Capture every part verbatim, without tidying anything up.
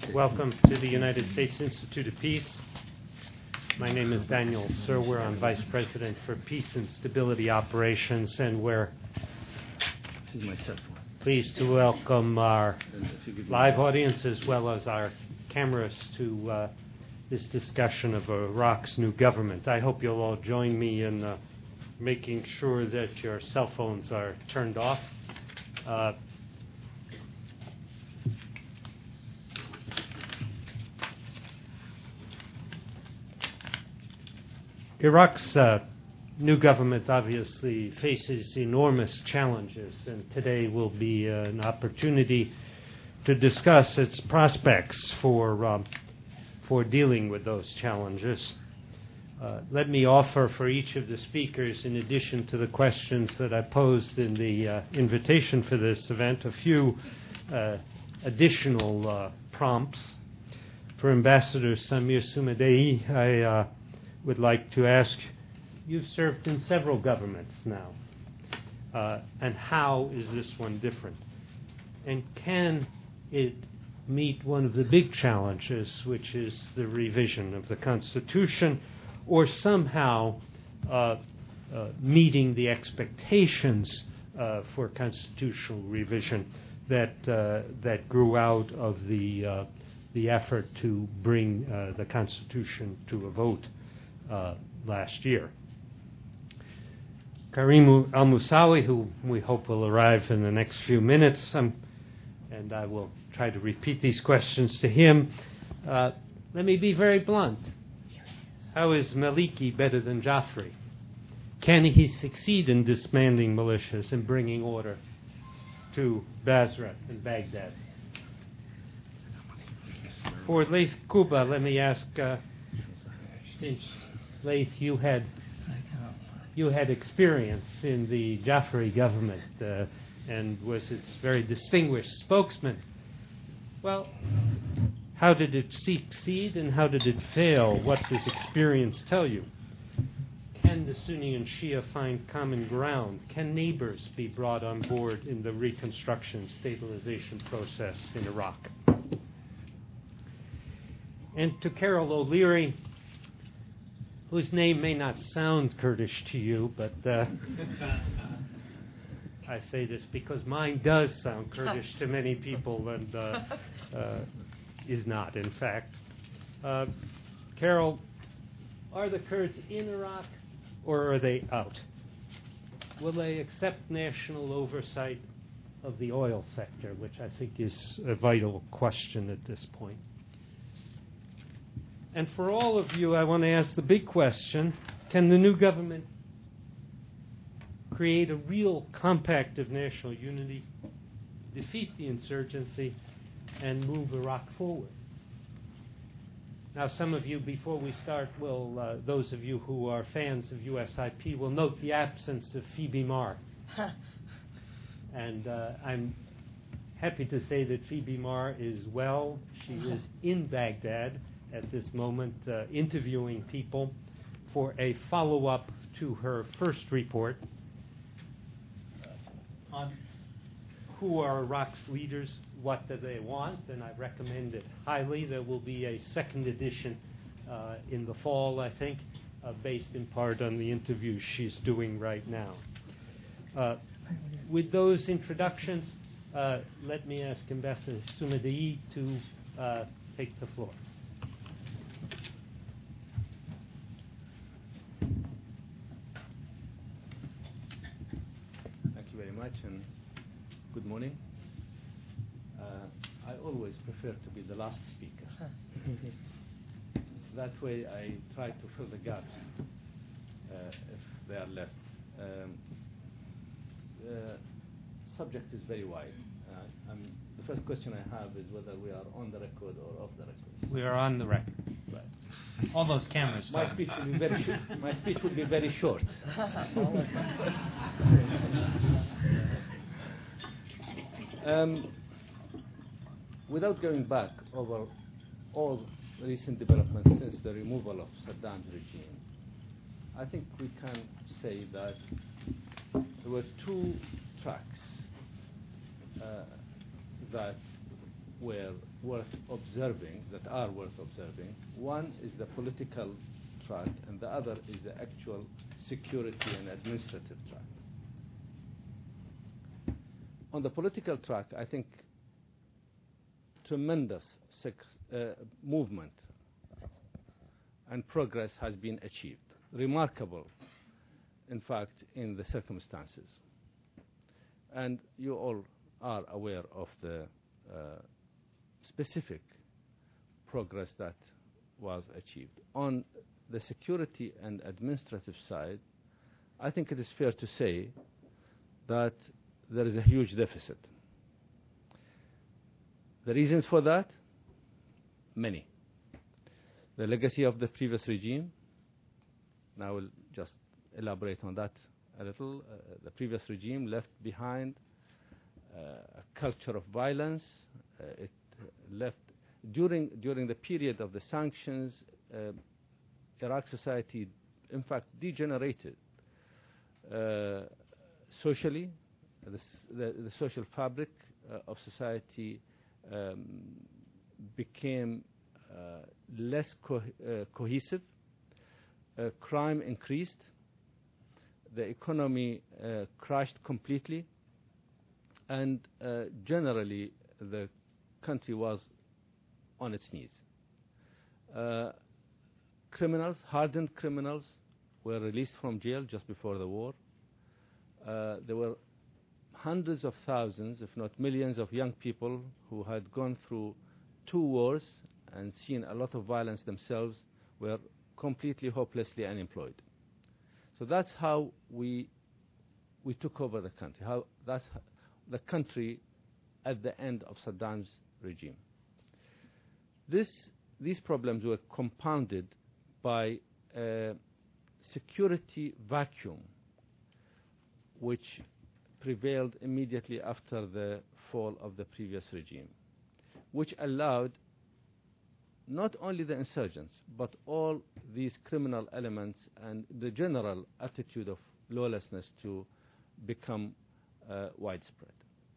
Welcome to the United States Institute of Peace. My name is Daniel Serwer. I'm Vice President for Peace and Stability Operations, and we're pleased to welcome our live audience as well as our cameras to uh, this discussion of Iraq's new government. I hope you'll all join me in uh, making sure that your cell phones are turned off. Uh, Iraq's uh, new government obviously faces enormous challenges, and today will be uh, an opportunity to discuss its prospects for uh, for dealing with those challenges. Uh, let me offer for each of the speakers, in addition to the questions that I posed in the uh, invitation for this event, a few uh, additional uh, prompts. For Ambassador Samir Soumehdei, I uh, would like to ask, you've served in several governments now, uh, and how is this one different? And can it meet one of the big challenges, which is the revision of the Constitution, or somehow uh, uh, meeting the expectations uh, for constitutional revision that uh, that grew out of the uh, the effort to bring uh, the Constitution to a vote Uh, last year. Karim Al-Musawi, who we hope will arrive in the next few minutes, um, and I will try to repeat these questions to him. Uh, let me be very blunt. How is Maliki better than Jafri? Can he succeed in disbanding militias and bringing order to Basra and Baghdad? For Laith Kuba, let me ask, uh, since Laith, you had you had experience in the Jafri government uh, and was its very distinguished spokesman. Well, how did it succeed and how did it fail? What does experience tell you? Can the Sunni and Shia find common ground? Can neighbors be brought on board in the reconstruction stabilization process in Iraq? And to Carol O'Leary, whose name may not sound Kurdish to you, but uh, I say this because mine does sound Kurdish to many people and uh, uh, is not, in fact. Uh, Carol, are the Kurds in Iraq or are they out? Will they accept national oversight of the oil sector, which I think is a vital question at this point? And for all of you, I want to ask the big question, can the new government create a real compact of national unity, defeat the insurgency, and move Iraq forward? Now, some of you, before we start, will, uh, those of you who are fans of U S I P, will note the absence of Phoebe Marr. And uh, I'm happy to say that Phoebe Marr is well. She is in Baghdad at this moment, uh, interviewing people for a follow-up to her first report uh, on who are Iraq's leaders, what do they want, and I recommend it highly. There will be a second edition uh, in the fall, I think, uh, based in part on the interviews she's doing right now. Uh, with those introductions, uh, let me ask Ambassador Soumehdei to uh, take the floor. Much and good morning. Uh, I always prefer to be the last speaker. That way I try to fill the gaps uh, if they are left. Um, the subject is very wide. Uh, um, the first question I have is whether we are on the record or off the record. We are on the record. Right. All those cameras. My speech will be very short. My speech will be very short. Um, without going back over all recent developments since the removal of Saddam's regime, I think we can say that there were two tracks uh, that were worth observing, that are worth observing. One is the political track, and the other is the actual security and administrative track. On the political track, I think tremendous sec- uh, movement and progress has been achieved. Remarkable, in fact, in the circumstances. And you all are aware of the uh, specific progress that was achieved. On the security and administrative side, I think it is fair to say that there is a huge deficit. The reasons for that? Many. The legacy of the previous regime, and I will just elaborate on that a little. Uh, the previous regime left behind uh, a culture of violence. Uh, it left, during, during the period of the sanctions, uh, Iraq society, in fact, degenerated uh, socially. The, the, the social fabric uh, of society um, became uh, less co- uh, cohesive. Uh, crime increased. The economy uh, crashed completely. And uh, generally, the country was on its knees. Uh, criminals, hardened criminals, were released from jail just before the war. Uh, there were hundreds of thousands, if not millions, of young people who had gone through two wars and seen a lot of violence themselves, were completely hopelessly unemployed. So that's how we we took over the country. How that's how the country at the end of Saddam's regime. This these problems were compounded by a security vacuum, which prevailed immediately after the fall of the previous regime, which allowed not only the insurgents, but all these criminal elements and the general attitude of lawlessness to become uh, widespread.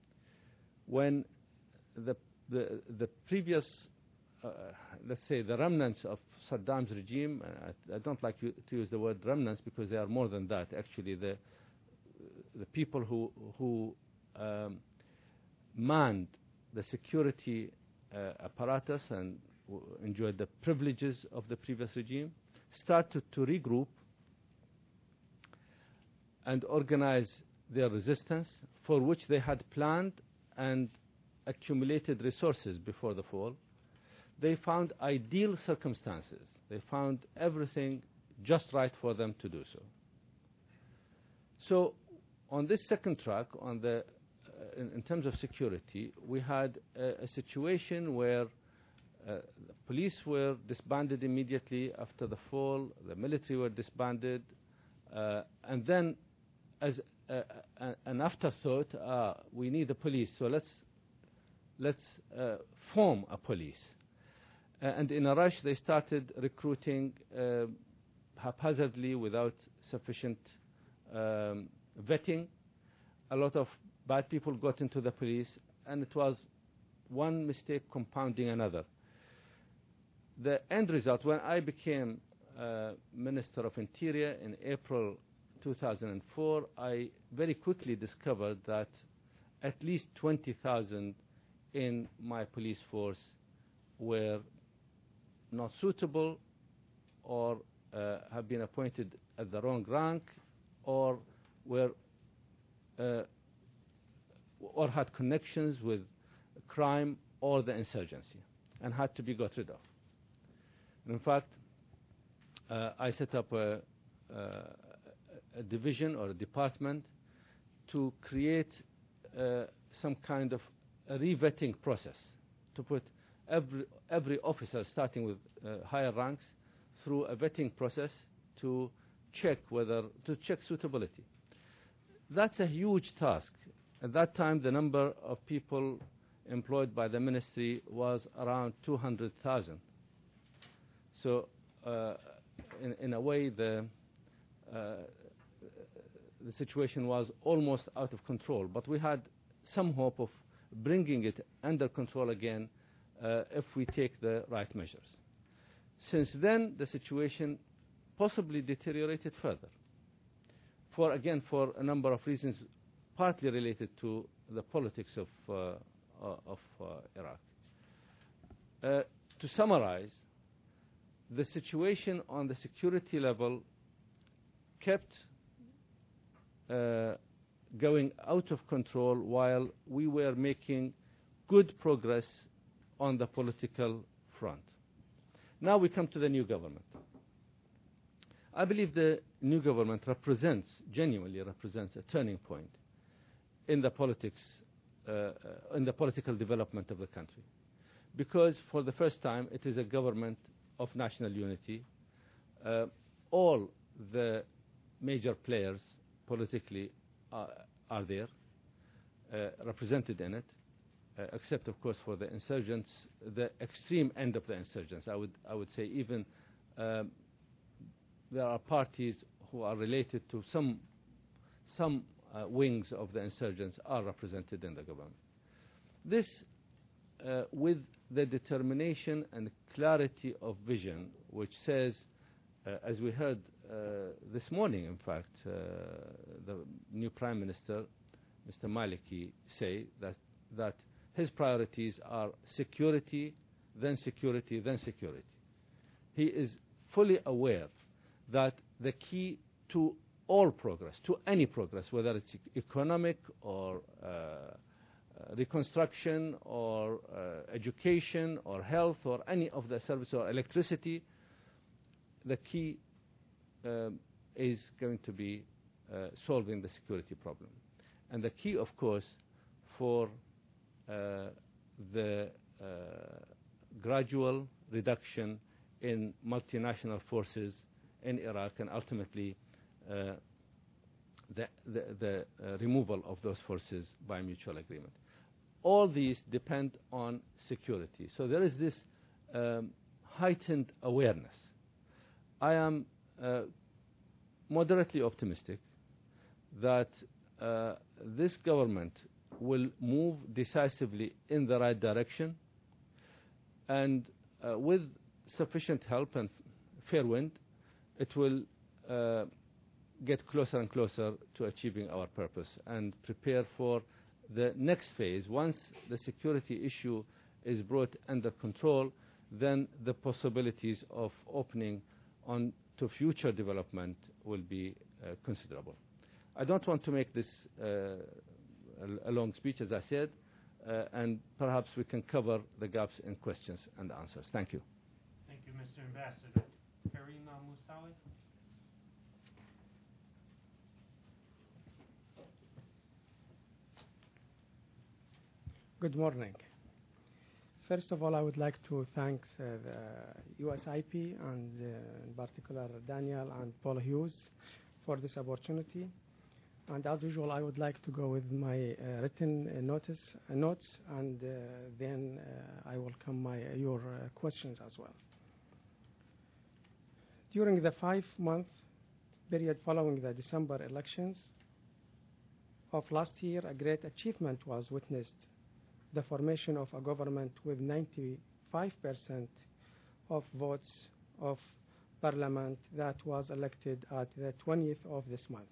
When the, the, the previous, uh, let's say, the remnants of Saddam's regime, I, I don't like you to use the word remnants because they are more than that. Actually, the the people who who um, manned the security uh, apparatus and w- enjoyed the privileges of the previous regime started to regroup and organize their resistance, for which they had planned and accumulated resources before the fall. They found ideal circumstances. They found everything just right for them to do so. So on this second track, on the, uh, in, in terms of security, we had a, a situation where uh, the police were disbanded immediately after the fall, the military were disbanded, uh, and then as a, a, an afterthought, uh, we need a police, so let's, let's uh, form a police. Uh, and in a rush, they started recruiting uh, haphazardly without sufficient um, vetting. A lot of bad people got into the police, and it was one mistake compounding another. The end result, when I became uh, Minister of Interior in April two thousand four, I very quickly discovered that at least twenty thousand in my police force were not suitable, or uh, have been appointed at the wrong rank, or were uh, or had connections with crime or the insurgency, and had to be got rid of. In fact, uh, I set up a, uh, a division or a department to create uh, some kind of a re-vetting process, to put every, every officer, starting with uh, higher ranks, through a vetting process to check whether, to check suitability. That's a huge task. At that time, the number of people employed by the ministry was around two hundred thousand. So, uh, in, in a way, the, uh, the situation was almost out of control. But we had some hope of bringing it under control again uh, if we take the right measures. Since then, the situation possibly deteriorated further, for again for a number of reasons, partly related to the politics of uh, of uh, Iraq. Uh, to summarize, the situation on the security level kept uh, going out of control while we were making good progress on the political front. Now we come to the new government. I believe the new government represents, genuinely represents, a turning point in the politics, uh, in the political development of the country, because for the first time it is a government of national unity. Uh, all the major players politically are, are there, uh, represented in it, uh, except of course for the insurgents, the extreme end of the insurgents. I would, I would say even um, there are parties who are related to some, some uh, wings of the insurgents are represented in the government. This, uh, with the determination and clarity of vision, which says, uh, as we heard uh, this morning, in fact, uh, the new Prime Minister, Mister Maliki, say that, that his priorities are security, then security, then security. He is fully aware that the key to all progress, to any progress, whether it's economic or uh, Uh, reconstruction or uh, education or health or any of the services or electricity, the key um, is going to be uh, solving the security problem. And the key, of course, for uh, the uh, gradual reduction in multinational forces in Iraq and ultimately uh, the, the, the uh, removal of those forces by mutual agreement. All these depend on security. So there is this um, heightened awareness. I am uh, moderately optimistic that uh, this government will move decisively in the right direction, and uh, with sufficient help and fair wind, it will uh, get closer and closer to achieving our purpose and prepare for the next phase. Once the security issue is brought under control, then the possibilities of opening on to future development will be uh, considerable. I don't want to make this uh, a, a long speech, as I said, uh, and perhaps we can cover the gaps in questions and answers. Thank you. Thank you, Mister Ambassador. Karim Al-Musawi. Good morning. First of all, I would like to thank uh, the U S I P and uh, in particular Daniel and Paul Hughes for this opportunity. And as usual, I would like to go with my uh, written uh, notice, uh, notes, and uh, then uh, I welcome my, uh, your uh, questions as well. During the five-month period following the December elections of last year, a great achievement was witnessed: the formation of a government with ninety-five percent of votes of parliament that was elected at the twentieth of this month.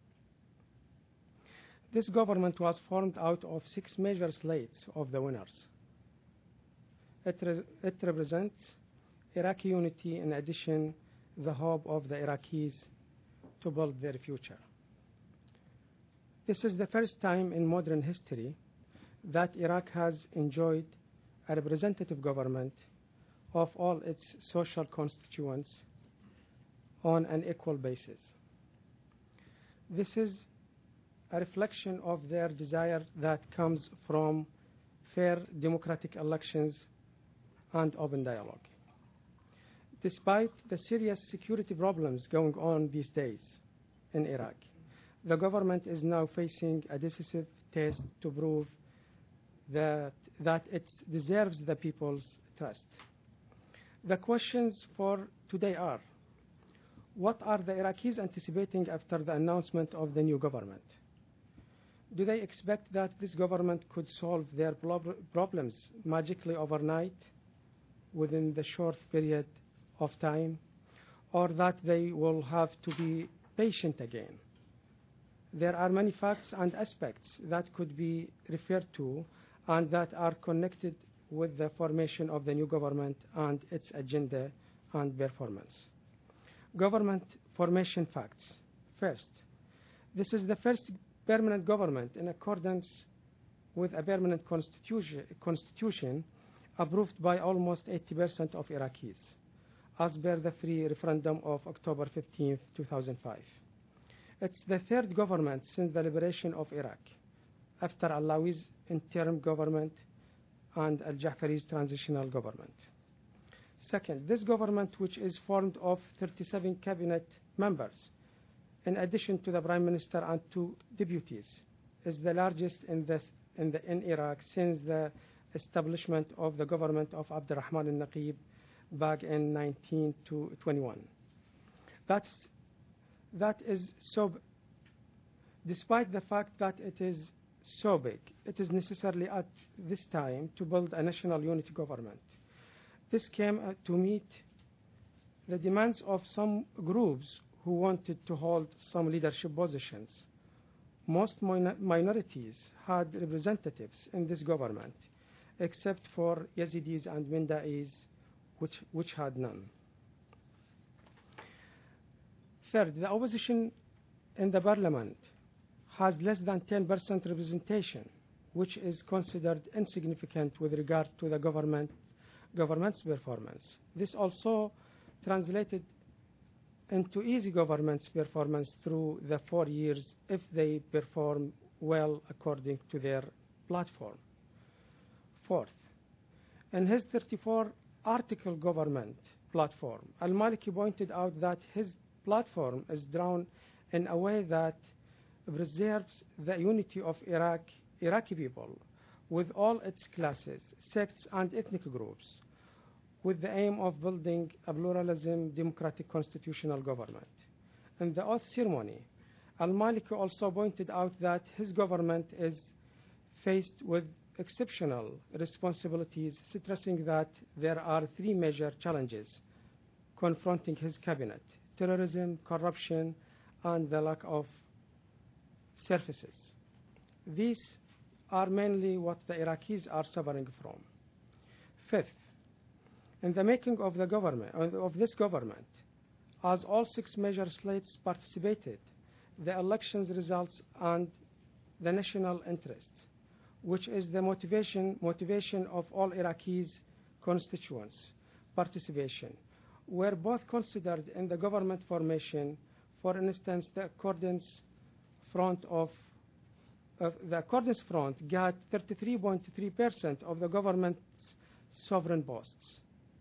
This government was formed out of six major slates of the winners. It, re- it represents Iraqi unity, in addition the hope of the Iraqis to build their future. This is the first time in modern history that Iraq has enjoyed a representative government of all its social constituents on an equal basis. This is a reflection of their desire that comes from fair democratic elections and open dialogue. Despite the serious security problems going on these days in Iraq, the government is now facing a decisive test to prove that, that it deserves the people's trust. The questions for today are: what are the Iraqis anticipating after the announcement of the new government? Do they expect that this government could solve their problems magically overnight within the short period of time, or that they will have to be patient again? There are many facts and aspects that could be referred to and that are connected with the formation of the new government and its agenda and performance. Government formation facts. First, this is the first permanent government in accordance with a permanent constitution, constitution approved by almost eighty percent of Iraqis, as per the free referendum of October fifteenth, two thousand five. It's the third government since the liberation of Iraq, after Allawi's interim government and al-Ja'fari's transitional government. Second, this government, which is formed of thirty-seven cabinet members, in addition to the Prime Minister and two deputies, is the largest in, this, in, the, in Iraq since the establishment of the government of Abdurrahman al-Naqib back in nineteen twenty-one. That's, that is so, despite the fact that it is so big, it is necessarily at this time to build a national unity government. This came uh, to meet the demands of some groups who wanted to hold some leadership positions. Most min- minorities had representatives in this government, except for Yazidis and Minda'is, which, which had none. Third, the opposition in the parliament has less than ten percent representation, which is considered insignificant with regard to the government, government's performance. This also translated into easy government's performance through the four years if they perform well according to their platform. Fourth, in his thirty-four article government platform, al-Maliki pointed out that his platform is drawn in a way that preserves the unity of Iraq, Iraqi people with all its classes, sects, and ethnic groups, with the aim of building a pluralism, democratic constitutional government. In the oath ceremony, al-Maliki also pointed out that his government is faced with exceptional responsibilities, stressing that there are three major challenges confronting his cabinet: terrorism, corruption, and the lack of services. These are mainly what the Iraqis are suffering from. Fifth, in the making of the government of this government, as all six major slates participated, the elections results and the national interest, which is the motivation motivation of all Iraqis' constituents' participation, were both considered in the government formation. For instance, the Accordance Front of uh, the Accordance Front got thirty-three point three percent of the government's sovereign posts,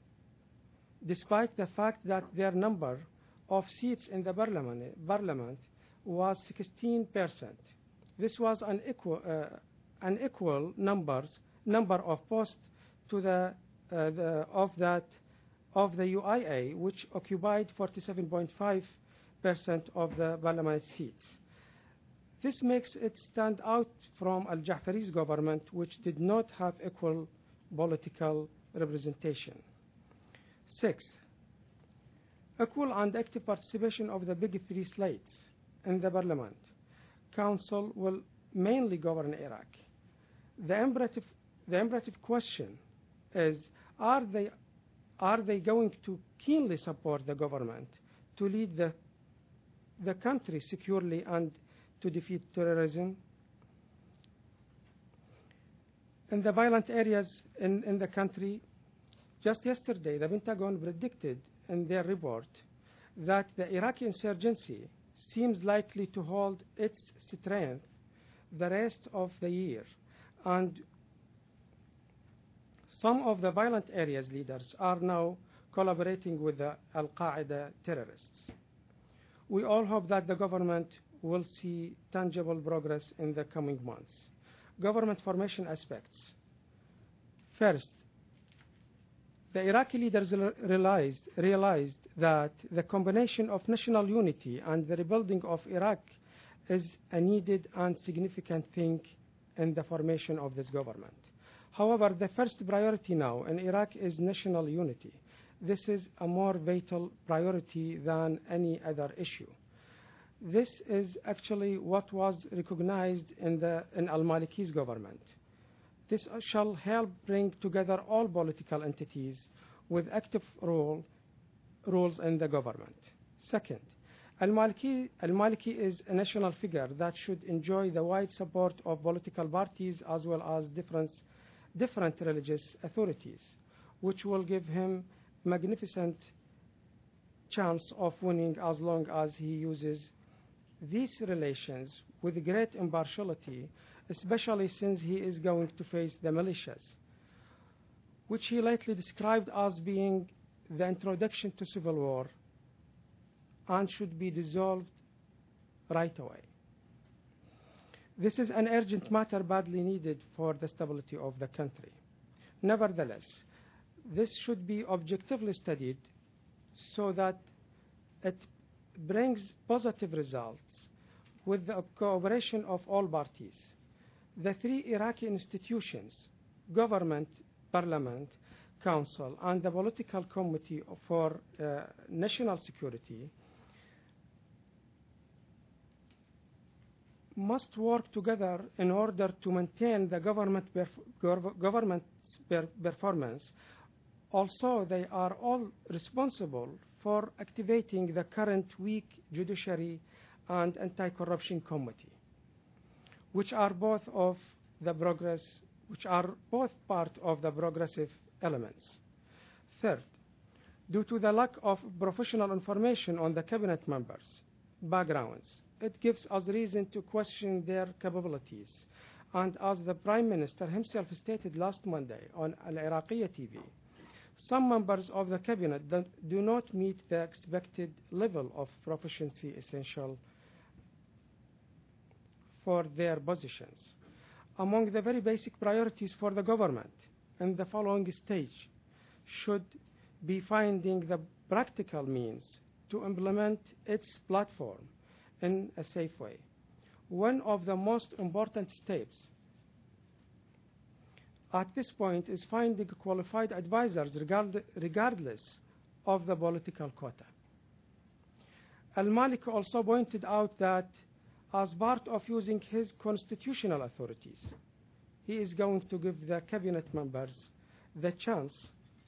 despite the fact that their number of seats in the parliament, parliament was sixteen percent. This was an equal, uh, an equal numbers, number of posts to the, uh, the of that of the U I A, which occupied forty-seven point five percent of the parliament seats. This makes it stand out from al-Ja'fari's government, which did not have equal political representation. Sixth, equal and active participation of the big three slates in the parliament. Council will mainly govern Iraq. The imperative, the imperative question is, are they, are they going to keenly support the government to lead the, the country securely and to defeat terrorism? In the violent areas in, in the country, just yesterday, the Pentagon predicted in their report that the Iraqi insurgency seems likely to hold its strength the rest of the year, and some of the violent areas leaders are now collaborating with the Al-Qaeda terrorists. We all hope that the government will see tangible progress in the coming months. Government formation aspects. First, the Iraqi leaders realized, realized that the combination of national unity and the rebuilding of Iraq is a needed and significant thing in the formation of this government. However, the first priority now in Iraq is national unity. This is a more vital priority than any other issue. This is actually what was recognized in, the, in al-Maliki's government. This shall help bring together all political entities with active role, roles in the government. Second, al-Maliki, al-Maliki is a national figure that should enjoy the wide support of political parties as well as different, different religious authorities, which will give him magnificent chance of winning as long as he uses these relations with great impartiality, especially since he is going to face the militias, which he lately described as being the introduction to civil war and should be dissolved right away. This is an urgent matter badly needed for the stability of the country. Nevertheless, this should be objectively studied so that it brings positive results with the cooperation of all parties. The three Iraqi institutions, government, parliament, council, and the political committee for uh, national security, must work together in order to maintain the government perf- government's per- performance. Also, they are all responsible for activating the current weak judiciary and anti-corruption committee, which are both of the progress, which are both part of the progressive elements. Third, due to the lack of professional information on the cabinet members' backgrounds, it gives us reason to question their capabilities. And as the Prime Minister himself stated last Monday on Al-Iraqiyya T V, some members of the cabinet do not meet the expected level of proficiency essential for their positions. Among the very basic priorities for the government in the following stage should be finding the practical means to implement its platform in a safe way. One of the most important steps at this point is finding qualified advisors regard, regardless of the political quota. Al-Malik also pointed out that as part of using his constitutional authorities, he is going to give the cabinet members the chance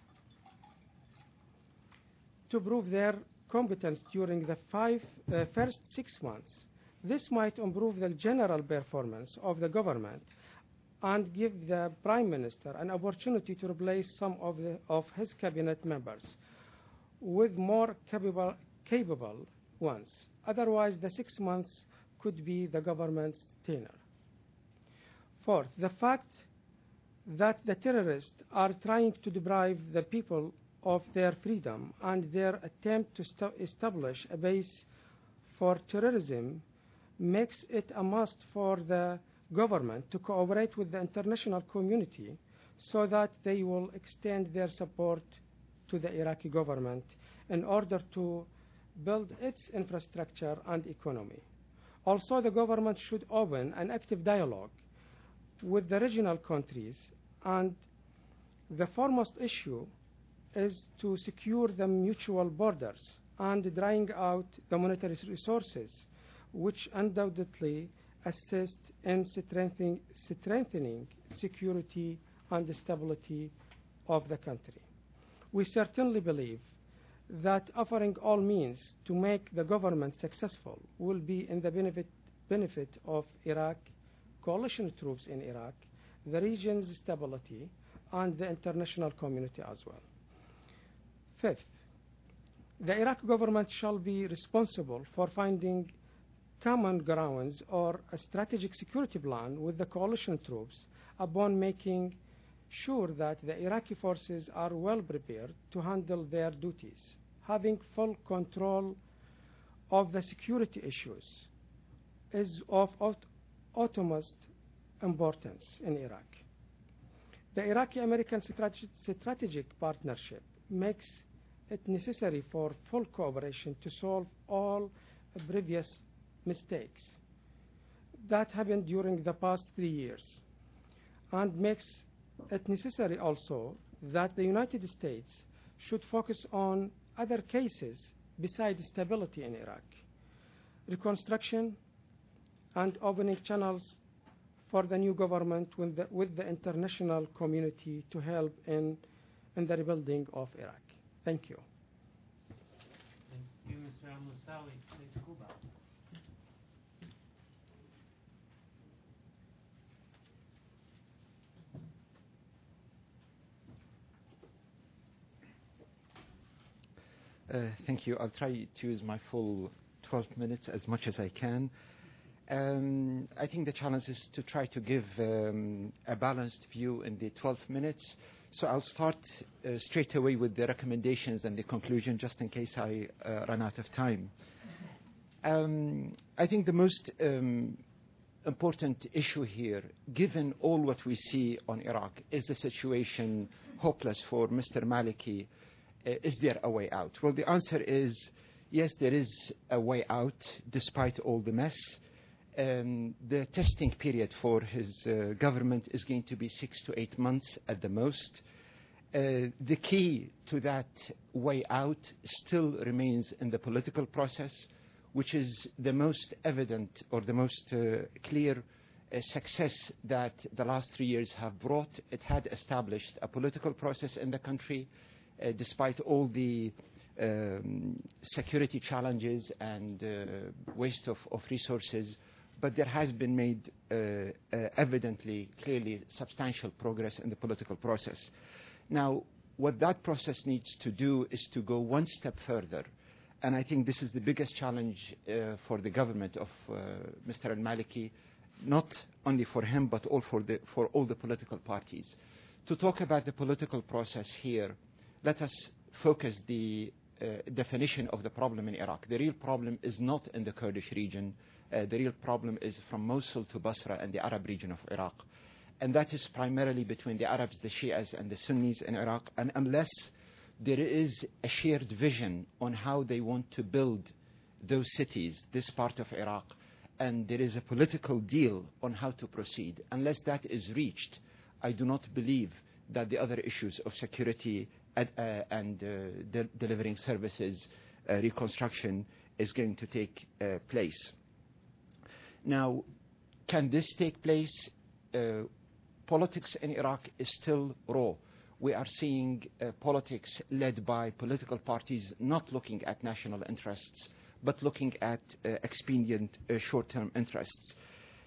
to prove their competence during the five, uh, first six months. This might improve the general performance of the government and give the Prime Minister an opportunity to replace some of, the, of his cabinet members with more capable, capable ones. Otherwise, the six months could be the government's tenure. Fourth, the fact that the terrorists are trying to deprive the people of their freedom and their attempt to st- establish a base for terrorism makes it a must for the government to cooperate with the international community so that they will extend their support to the Iraqi government in order to build its infrastructure and economy. Also, the government should open an active dialogue with the regional countries, and the foremost issue is to secure the mutual borders and drying out the monetary resources, which undoubtedly assist in strengthening, strengthening security and stability of the country. We certainly believe that offering all means to make the government successful will be in the benefit, benefit of Iraq, coalition troops in Iraq, the region's stability, and the international community as well. Fifth, the Iraq government shall be responsible for finding common grounds or a strategic security plan with the coalition troops upon making sure that the Iraqi forces are well prepared to handle their duties, having full control of the security issues is of ut- utmost importance in Iraq. The Iraqi-American strateg- strategic partnership makes it necessary for full cooperation to solve all previous mistakes that happened during the past three years and makes it necessary also that the United States should focus on other cases besides stability in Iraq, reconstruction and opening channels for the new government with the, with the international community to help in, in the rebuilding of Iraq. Thank you. Thank you, Mister Al-Musawi. Mister Kuba. Uh, thank you. I'll try to use my full twelve minutes as much as I can. Um, I think the challenge is to try to give um, a balanced view in the twelve minutes. So I'll start uh, straight away with the recommendations and the conclusion, just in case I uh, run out of time. Um, I think the most um, important issue here, given all what we see on Iraq, is the situation hopeless for Mister Maliki. Uh, is there a way out? Well, the answer is yes, there is a way out despite all the mess. Um, the testing period for his uh, government is going to be six to eight months at the most. Uh, the key to that way out still remains in the political process, which is the most evident or the most uh, clear uh, success that the last three years have brought. It had established a political process in the country, uh, despite all the um, security challenges and uh, waste of, of resources. But there has been made uh, uh, evidently, clearly, substantial progress in the political process. Now, what that process needs to do is to go one step further. And I think this is the biggest challenge uh, for the government of uh, Mister Al-Maliki, not only for him, but all for, the, for all the political parties. To talk about the political process here, let us focus the uh, definition of the problem in Iraq. The real problem is not in the Kurdish region. Uh, the real problem is from Mosul to Basra and the Arab region of Iraq. And that is primarily between the Arabs, the Shias, and the Sunnis in Iraq. And unless there is a shared vision on how they want to build those cities, this part of Iraq, and there is a political deal on how to proceed, unless that is reached, I do not believe that the other issues of security and, uh, and uh, de delivering services, uh, reconstruction, is going to take uh, place. Now, can this take place? Uh, politics in Iraq is still raw. We are seeing uh, politics led by political parties not looking at national interests, but looking at uh, expedient uh, short-term interests.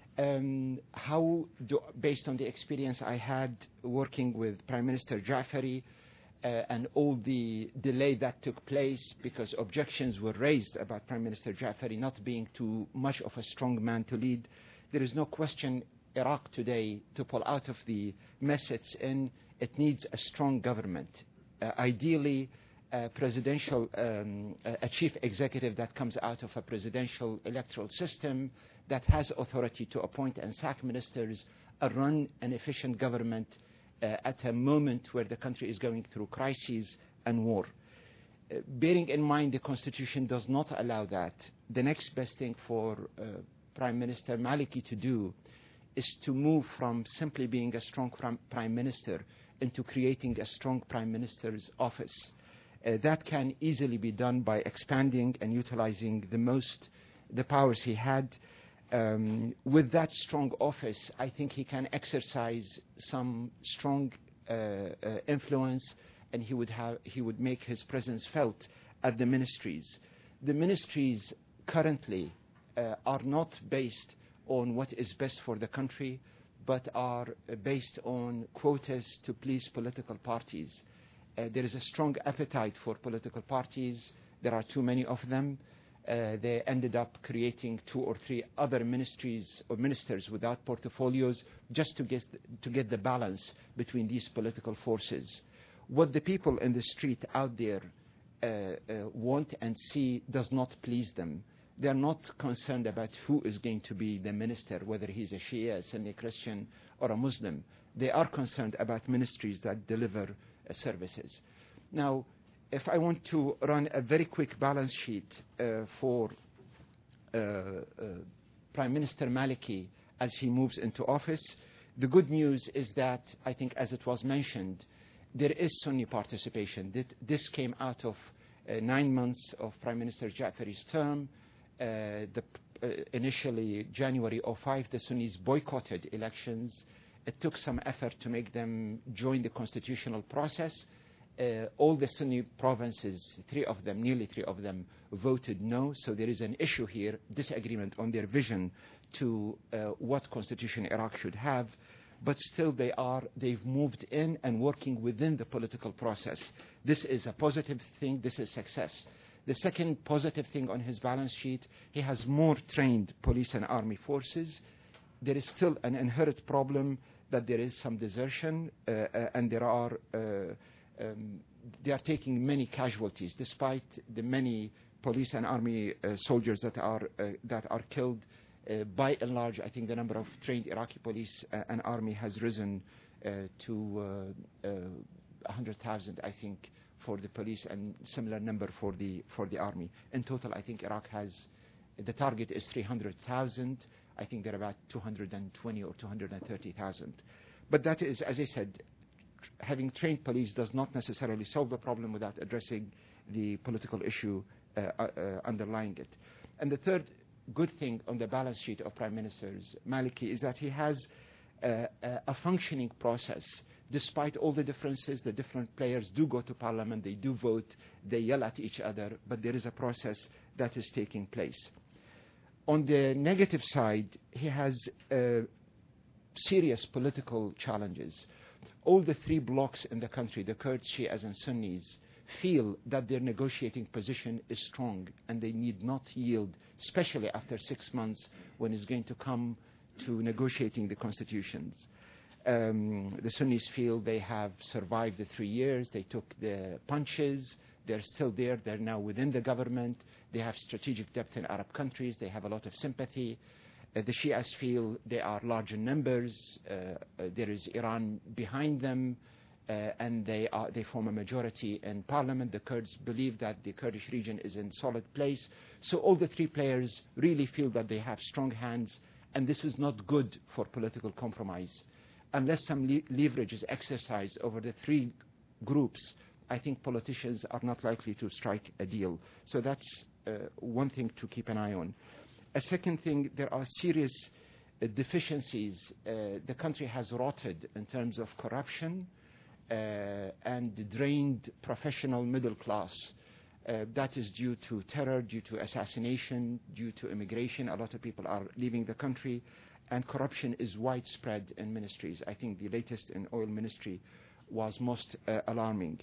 Um, how, do, based on the experience I had working with Prime Minister Ja'fari uh, and all the delay that took place because objections were raised about Prime Minister Ja'fari not being too much of a strong man to lead, there is no question Iraq today, to pull out of the mess it's in, it needs a strong government. Uh, ideally, a presidential, um, a chief executive that comes out of a presidential electoral system that has authority to appoint and sack ministers, uh, run an efficient government uh, at a moment where the country is going through crises and war. Uh, bearing in mind the Constitution does not allow that, the next best thing for uh, Prime Minister Maliki to do is to move from simply being a strong prime minister into creating a strong prime minister's office. Uh, that can easily be done by expanding and utilizing the most, the powers he had. Um, with that strong office, I think he can exercise some strong uh, uh, influence, and he would have, he would make his presence felt at the ministries. The ministries currently uh, are not based on what is best for the country, but are based on quotas to please political parties. Uh, there is a strong appetite for political parties. There are too many of them. Uh, they ended up creating two or three other ministries or ministers without portfolios just to get, to get the balance between these political forces. What the people in the street out there uh, uh, want and see does not please them. They are not concerned about who is going to be the minister, whether he's a Shia, a Sunni Christian, or a Muslim. They are concerned about ministries that deliver uh, services. Now, if I want to run a very quick balance sheet uh, for uh, uh, Prime Minister Maliki as he moves into office. The good news is that, I think as it was mentioned, there is Sunni participation. This came out of uh, nine months of Prime Minister Ja'fari's term. Uh, the, uh, initially, January oh five, the Sunnis boycotted elections. It took some effort to make them join the constitutional process. Uh, all the Sunni provinces, three of them, nearly three of them, voted no. So there is an issue here, disagreement on their vision to uh, what constitution Iraq should have. But still they are, they've moved in and working within the political process. This is a positive thing. This is success. The second positive thing on his balance sheet, he has more trained police and army forces. There is still an inherent problem that there is some desertion uh, uh, and there are uh, um, they are taking many casualties despite the many police and army uh, soldiers that are uh, that are killed. Uh, by and large, I think the number of trained Iraqi police uh, and army has risen uh, to uh, uh, one hundred thousand, I think, for the police and similar number for the for the army. In total, I think Iraq has, the target is three hundred thousand. I think they're about two hundred twenty or two hundred thirty thousand. But that is, as I said, tr- having trained police does not necessarily solve the problem without addressing the political issue uh, uh, underlying it. And the third good thing on the balance sheet of Prime Minister Maliki is that he has uh, a functioning process. Despite all the differences, the different players do go to parliament, they do vote, they yell at each other, but there is a process that is taking place. On the negative side, he has uh, serious political challenges. All the three blocs in the country, the Kurds, Shias, and Sunnis, feel that their negotiating position is strong and they need not yield, especially after six months when it's going to come to negotiating the constitutions. Um, the Sunnis feel they have survived the three years, they took the punches, they're still there, they're now within the government, they have strategic depth in Arab countries, they have a lot of sympathy. Uh, the Shias feel they are large in numbers, uh, uh, there is Iran behind them, uh, and they, are, they form a majority in parliament. The Kurds believe that the Kurdish region is in solid place. So all the three players really feel that they have strong hands, and this is not good for political compromise. Unless some le- leverage is exercised over the three groups, I think politicians are not likely to strike a deal. So that's uh, one thing to keep an eye on. A second thing, there are serious uh, deficiencies. Uh, the country has rotted in terms of corruption uh, and drained professional middle class. Uh, that is due to terror, due to assassination, due to immigration. A lot of people are leaving the country, and corruption is widespread in ministries. I think the latest in oil ministry was most uh, alarming.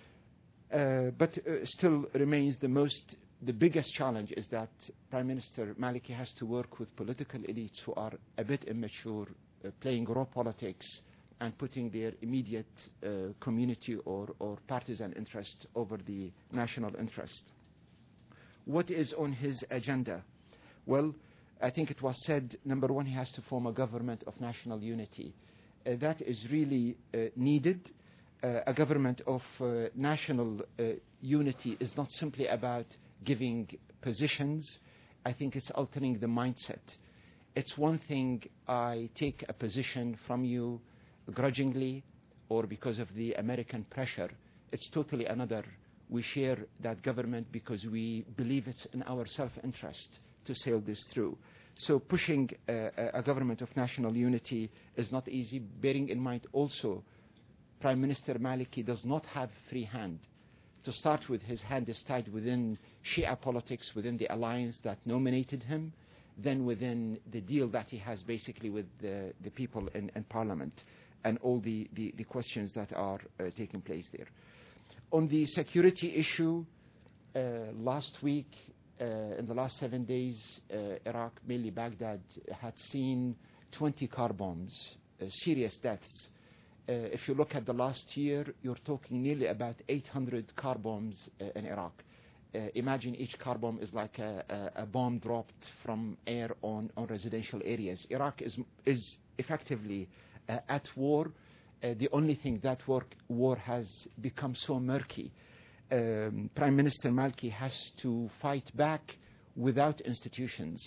Uh, but uh, still remains the most, the biggest challenge is that Prime Minister Maliki has to work with political elites who are a bit immature, uh, playing raw politics and putting their immediate uh, community or, or partisan interest over the national interest. What is on his agenda? Well, I think it was said, number one, he has to form a government of national unity. Uh, that is really uh, needed. Uh, a government of uh, national uh, unity is not simply about giving positions. I think it's altering the mindset. It's one thing I take a position from you grudgingly or because of the American pressure. It's totally another. We share that government because we believe it's in our self-interest to sail this through. So pushing uh, a government of national unity is not easy, bearing in mind also Prime Minister Maliki does not have free hand. To start with, his hand is tied within Shia politics, within the alliance that nominated him, then within the deal that he has basically with the, the people in, in Parliament and all the, the, the questions that are uh, taking place there. On the security issue, uh, last week, uh, in the last seven days, uh, Iraq, mainly Baghdad, had seen twenty car bombs, uh, serious deaths. Uh, if you look at the last year, you're talking nearly about eight hundred car bombs uh, in Iraq. Uh, imagine each car bomb is like a, a, a bomb dropped from air on, on residential areas. Iraq is, is effectively uh, at war. Uh, the only thing that work, war has become so murky. Um, Prime Minister Maliki has to fight back without institutions.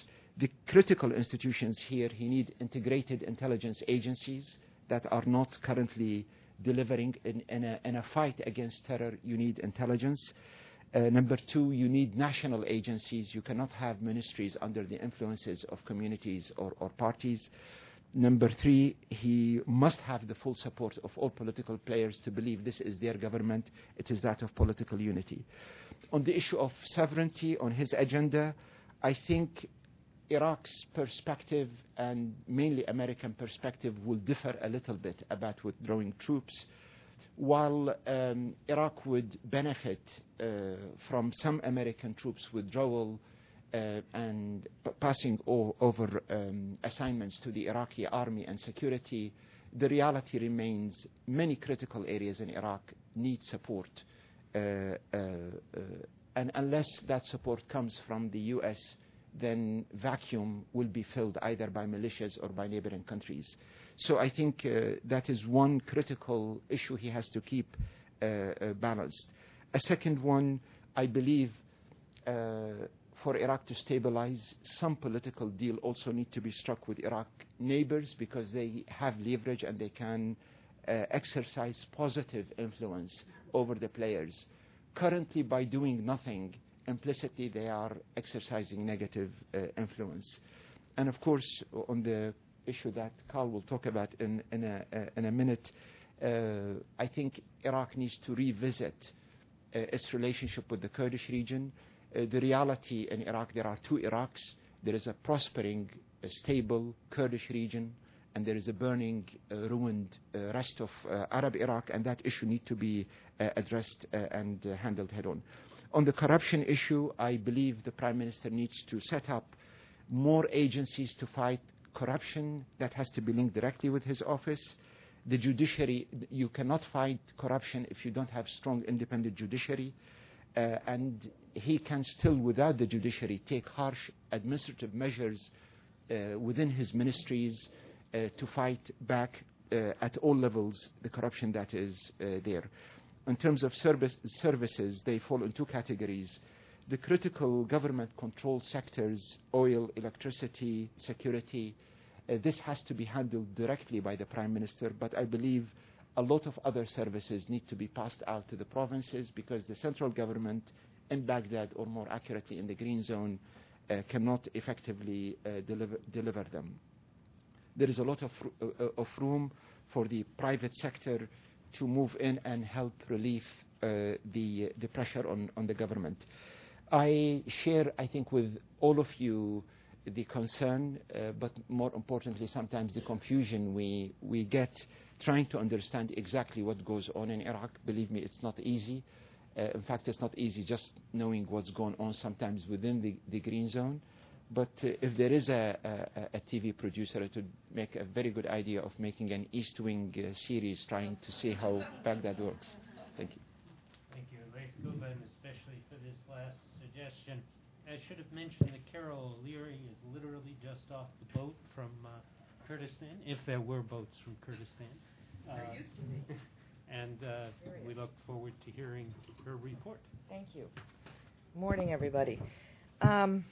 the critical institutions here, he needs integrated intelligence agencies that are not currently delivering in, in, a, in a fight against terror. You need intelligence. Uh, number two, you need national agencies. You cannot have ministries under the influences of communities or, or parties. Number three, he must have the full support of all political players to believe this is their government. It is that of political unity. On the issue of sovereignty, on his agenda, I think Iraq's perspective and mainly American perspective will differ a little bit about withdrawing troops. While um, Iraq would benefit uh, from some American troops withdrawal uh, and p- passing o- over um, assignments to the Iraqi army and security, the reality remains many critical areas in Iraq need support. Uh, uh, uh, and unless that support comes from the U S, then vacuum will be filled either by militias or by neighboring countries. So I think uh, that is one critical issue he has to keep uh, uh, balanced. A second one, I believe, uh, for Iraq to stabilize, some political deal also need to be struck with Iraq neighbors because they have leverage and they can uh, exercise positive influence over the players. Currently, by doing nothing, implicitly they are exercising negative uh, influence. And of course, on the issue that Carl will talk about in, in, a, uh, in a minute, uh, I think Iraq needs to revisit uh, its relationship with the Kurdish region. Uh, the reality in Iraq, there are two Iraqs. There is a prospering, uh, stable Kurdish region, and there is a burning, uh, ruined uh, rest of uh, Arab Iraq, and that issue needs to be uh, addressed uh, and uh, handled head-on. On the corruption issue, I believe the Prime Minister needs to set up more agencies to fight corruption. That has to be linked directly with his office. The judiciary, you cannot fight corruption if you don't have strong independent judiciary. Uh, and he can still, without the judiciary, take harsh administrative measures uh, within his ministries uh, to fight back uh, at all levels the corruption that is uh, there. In terms of service, services, they fall in two categories. The critical government control sectors, oil, electricity, security, uh, this has to be handled directly by the Prime Minister, but I believe a lot of other services need to be passed out to the provinces because the central government in Baghdad, or more accurately in the Green Zone, uh, cannot effectively uh, deliver, deliver them. There is a lot of, uh, of room for the private sector to move in and help relieve uh, the, the pressure on, on the government. I share, I think, with all of you the concern, uh, but more importantly, sometimes the confusion we, we get trying to understand exactly what goes on in Iraq. Believe me, it's not easy. Uh, in fact, it's not easy just knowing what's going on sometimes within the, the Green Zone. But uh, if there is a, a, a T V producer, it would make a very good idea of making an East Wing uh, series trying to see how Baghdad works. Thank you. Thank you, Raif Kuban, especially for this last suggestion. I should have mentioned that Carol O'Leary is literally just off the boat from uh, Kurdistan, if there were boats from Kurdistan. Uh, There used to be. And uh, we look forward to hearing her report. Thank you. Morning, everybody. Um,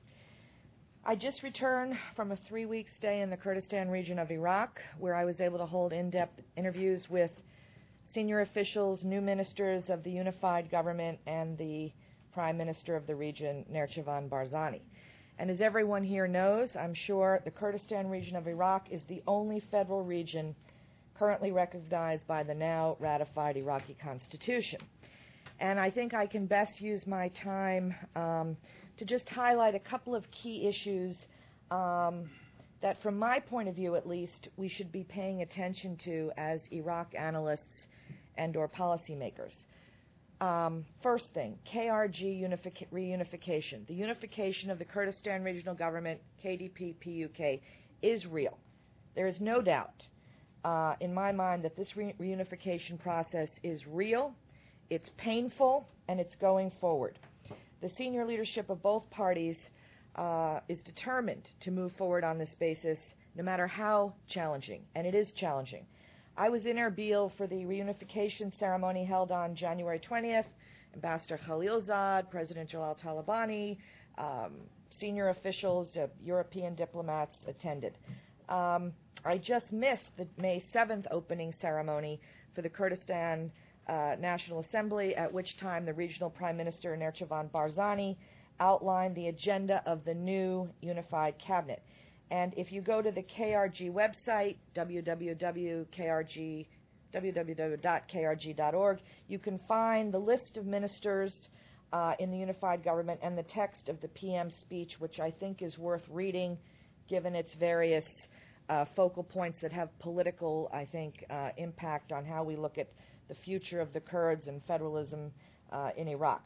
I just returned from a three-week stay in the Kurdistan region of Iraq, where I was able to hold in-depth interviews with senior officials, new ministers of the unified government, and the Prime Minister of the region, Nairchavan Barzani. And as everyone here knows, I'm sure the Kurdistan region of Iraq is the only federal region currently recognized by the now ratified Iraqi Constitution. And I think I can best use my time um, to just highlight a couple of key issues um, that, from my point of view at least, we should be paying attention to as Iraq analysts and or policymakers. Um, first thing, K R G unific- reunification. The unification of the Kurdistan Regional Government, K D P P U K, is real. There is no doubt uh, in my mind that this re- reunification process is real, it's painful, and it's going forward. The senior leadership of both parties uh, is determined to move forward on this basis, no matter how challenging, and it is challenging. I was in Erbil for the reunification ceremony held on January twentieth. Ambassador Khalilzad, President Jalal Talabani, Um, senior officials, uh, European diplomats attended. Um, I just missed the May seventh opening ceremony for the Kurdistan uh, National Assembly, at which time the regional prime minister, Nerchevan Barzani, outlined the agenda of the new unified cabinet. And if you go to the K R G website, w w w dot k r g dot k r g dot org, you can find the list of ministers uh, in the unified government and the text of the P M's speech, which I think is worth reading, given its various uh, focal points that have political, I think, uh, impact on how we look at the future of the Kurds and federalism uh, in Iraq.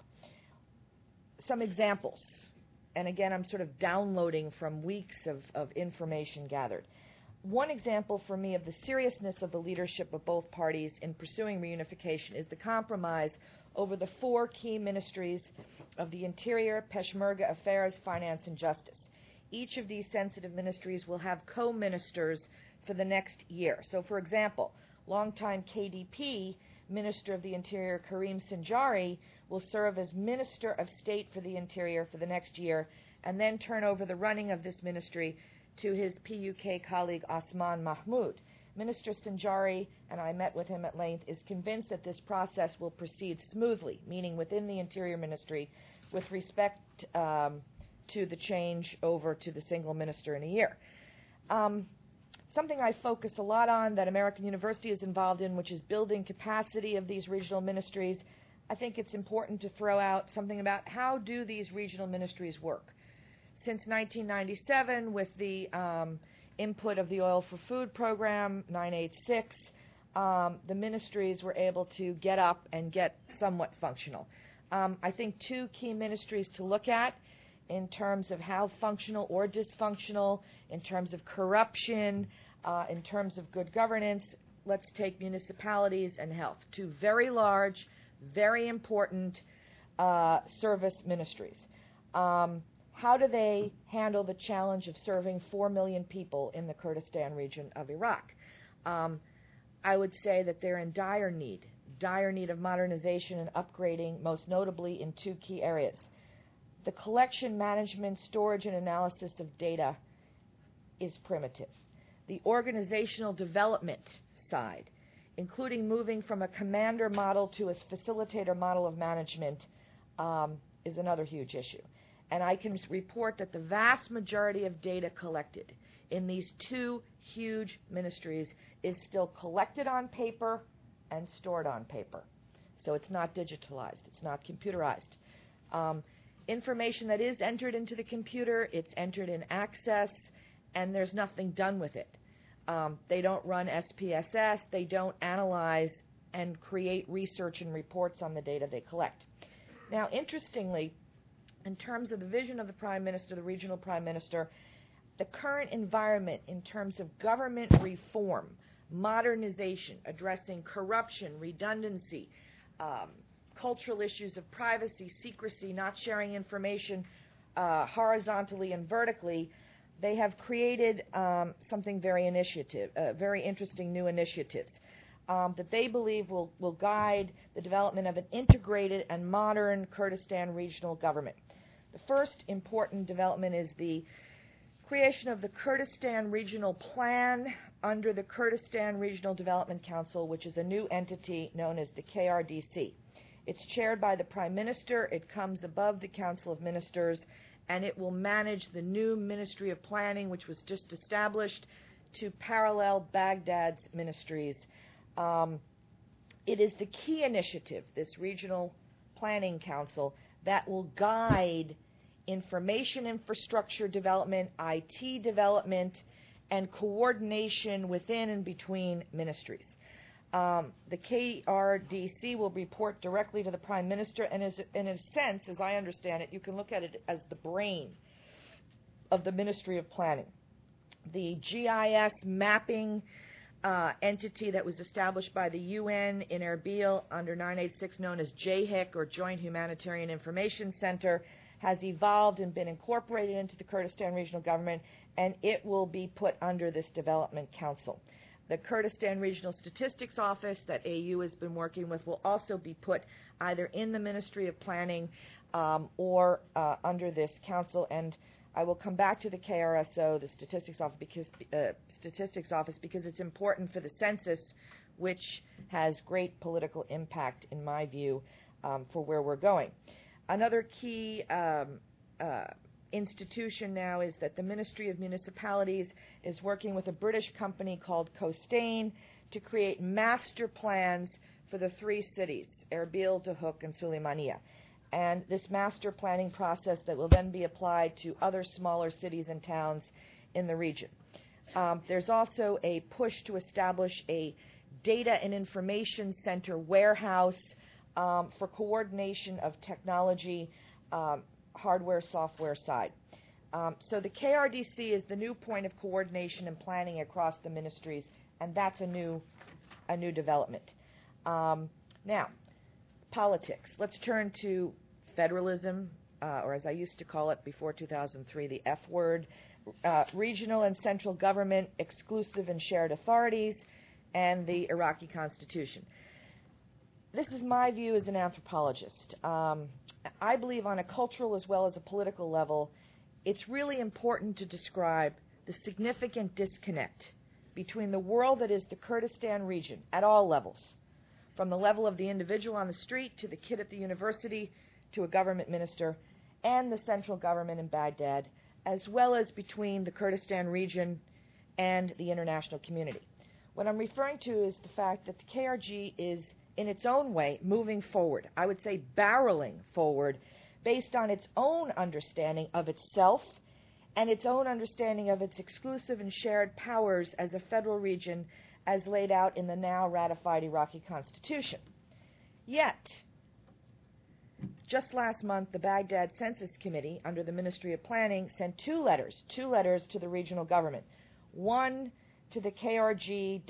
Some examples, and again, I'm sort of downloading from weeks of, of information gathered. One example for me of the seriousness of the leadership of both parties in pursuing reunification is the compromise over the four key ministries of the Interior, Peshmerga Affairs, Finance, and Justice. Each of these sensitive ministries will have co-ministers for the next year. So, for example, longtime K D P Minister of the Interior Karim Sinjari will serve as Minister of State for the Interior for the next year and then turn over the running of this ministry to his P U K colleague Osman Mahmoud. Minister Sinjari, and I met with him at length, is convinced that this process will proceed smoothly, meaning within the Interior Ministry, with respect um, to the change over to the single minister in a year. Um, Something I focus a lot on that American University is involved in, which is building capacity of these regional ministries. I think it's important to throw out something about how do these regional ministries work. Since nineteen ninety-seven, with the um, input of the Oil for Food program, nine eighty-six, um, the ministries were able to get up and get somewhat functional. Um, I think two key ministries to look at in terms of how functional or dysfunctional, in terms of corruption, uh, in terms of good governance. Let's take municipalities and health, two very large, very important uh, service ministries. Um, how do they handle the challenge of serving four million people in the Kurdistan region of Iraq? Um, I would say that they're in dire need, dire need of modernization and upgrading, most notably in two key areas. The collection, management, storage, and analysis of data is primitive. The organizational development side, including moving from a commander model to a facilitator model of management, um, is another huge issue. And I can report that the vast majority of data collected in these two huge ministries is still collected on paper and stored on paper. So it's not digitalized. It's not computerized. Um, Information that is entered into the computer, it's entered in Access, and there's nothing done with it. Um, they don't run S P S S. They don't analyze and create research and reports on the data they collect. Now, interestingly, in terms of the vision of the Prime Minister, the regional Prime Minister, the current environment in terms of government reform, modernization, addressing corruption, redundancy, um, cultural issues of privacy, secrecy, not sharing information uh, horizontally and vertically, they have created um, something very initiative, uh, very interesting new initiatives um, that they believe will, will guide the development of an integrated and modern Kurdistan regional government. The first important development is the creation of the Kurdistan Regional Plan under the Kurdistan Regional Development Council, which is a new entity known as the K R D C. It's chaired by the Prime Minister. It comes above the Council of Ministers, and it will manage the new Ministry of Planning, which was just established, to parallel Baghdad's ministries. Um, it is the key initiative, this Regional Planning Council, that will guide information infrastructure development, I T development, and coordination within and between ministries. Um, the K R D C will report directly to the Prime Minister, and is, in a sense, as I understand it, you can look at it as the brain of the Ministry of Planning. The G I S mapping uh, entity that was established by the U N in Erbil under nine eighty-six, known as J H I C, or Joint Humanitarian Information Center, has evolved and been incorporated into the Kurdistan Regional Government, and it will be put under this Development Council. The Kurdistan Regional Statistics Office that A U has been working with will also be put either in the Ministry of Planning um, or uh, under this council. And I will come back to the K R S O, the Statistics Office, because, uh, Statistics Office, because it's important for the census, which has great political impact, in my view, um, for where we're going. Another key um, uh, institution now is that the Ministry of Municipalities is working with a British company called Costain to create master plans for the three cities, Erbil, Duhok, and Sulaymaniyah. And this master planning process that will then be applied to other smaller cities and towns in the region. Um, there's also a push to establish a data and information center warehouse um, for coordination of technology, um, hardware, software side. Um, so the K R D C is the new point of coordination and planning across the ministries, and that's a new, a new development. Um, now, politics. Let's turn to federalism, uh, or as I used to call it before two thousand three, the F word, uh, regional and central government, exclusive and shared authorities, and the Iraqi constitution. This is my view as an anthropologist. Um, I believe on a cultural as well as a political level, it's really important to describe the significant disconnect between the world that is the Kurdistan region at all levels, from the level of the individual on the street to the kid at the university to a government minister, and the central government in Baghdad, as well as between the Kurdistan region and the international community. What I'm referring to is the fact that the K R G is, in its own way, moving forward. I would say barreling forward based on its own understanding of itself and its own understanding of its exclusive and shared powers as a federal region as laid out in the now ratified Iraqi constitution. Yet, just last month, the Baghdad Census Committee, under the Ministry of Planning, sent two letters, two letters to the regional government. One to the K R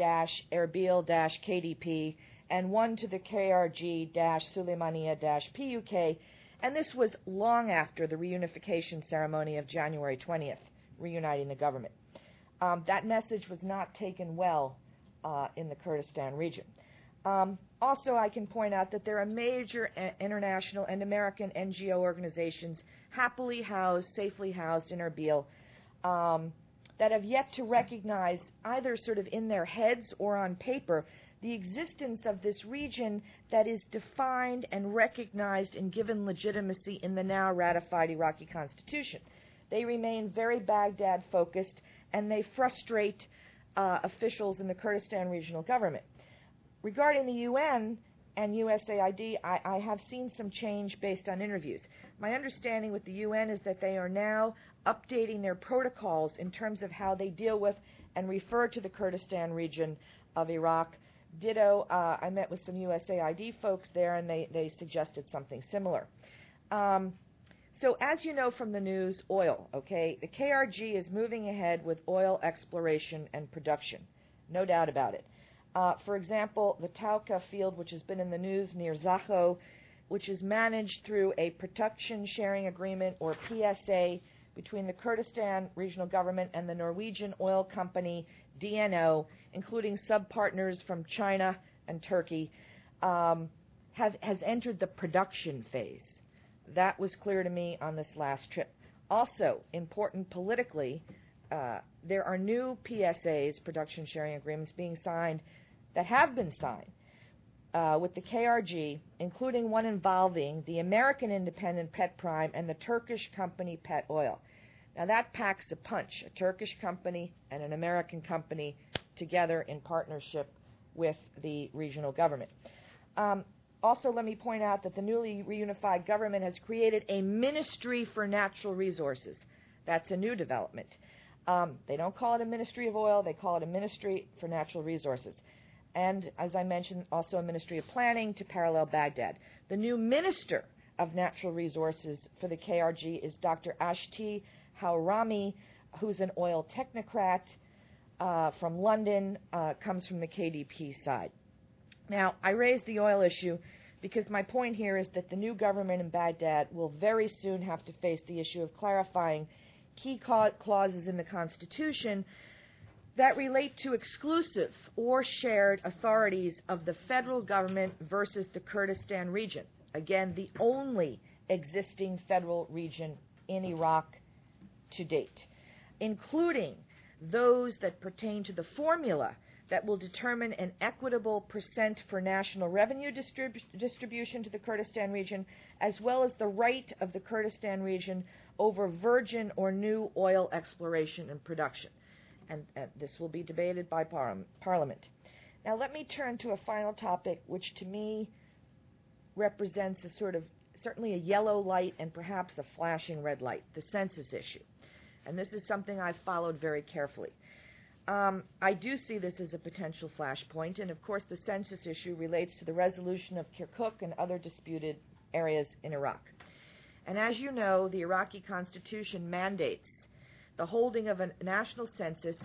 G-Erbil-K D P, and one to the K R G-Sulaymaniyah-P U K, and this was long after the reunification ceremony of January twentieth, reuniting the government. Um, that message was not taken well uh, in the Kurdistan region. Um, also, I can point out that there are major a- international and American N G O organizations happily housed, safely housed in Erbil, um, that have yet to recognize, either sort of in their heads or on paper, the existence of this region that is defined and recognized and given legitimacy in the now ratified Iraqi constitution. They remain very Baghdad-focused, and they frustrate uh, officials in the Kurdistan regional government. Regarding the U N and U S A I D, I, I have seen some change based on interviews. My understanding with the U N is that they are now updating their protocols in terms of how they deal with and refer to the Kurdistan region of Iraq. Ditto, uh, I met with some U S A I D folks there, and they, they suggested something similar. Um, so as you know from the news, oil, okay? The K R G is moving ahead with oil exploration and production, no doubt about it. Uh, for example, the Tauka field, which has been in the news near Zakho, which is managed through a production sharing agreement, or P S A, between the Kurdistan regional government and the Norwegian oil company D N O, including sub-partners from China and Turkey, um, have, has entered the production phase. That was clear to me on this last trip. Also, important politically, uh, there are new P S As, production sharing agreements, being signed that have been signed uh, with the K R G, including one involving the American independent Petprime and the Turkish company Pet Oil. Now that packs a punch, a Turkish company and an American company together in partnership with the regional government. Um, also, let me point out that the newly reunified government has created a Ministry for Natural Resources. That's a new development. Um, they don't call it a Ministry of Oil, they call it a Ministry for Natural Resources. And, as I mentioned, also a Ministry of Planning to parallel Baghdad. The new Minister of Natural Resources for the K R G is Doctor Ashti Haurami, who's an oil technocrat uh, from London, uh, comes from the K D P side. Now, I raised the oil issue because my point here is that the new government in Baghdad will very soon have to face the issue of clarifying key clauses in the Constitution that relate to exclusive or shared authorities of the federal government versus the Kurdistan region. Again, the only existing federal region in Iraq to date, including those that pertain to the formula that will determine an equitable percent for national revenue distrib- distribution to the Kurdistan region, as well as the right of the Kurdistan region over virgin or new oil exploration and production. And, and this will be debated by par- Parliament. Now let me turn to a final topic, which to me represents a sort of, certainly a yellow light and perhaps a flashing red light, the census issue. And this is something I've followed very carefully. Um, I do see this as a potential flashpoint, and of course the census issue relates to the resolution of Kirkuk and other disputed areas in Iraq. And as you know, the Iraqi constitution mandates the holding of a national census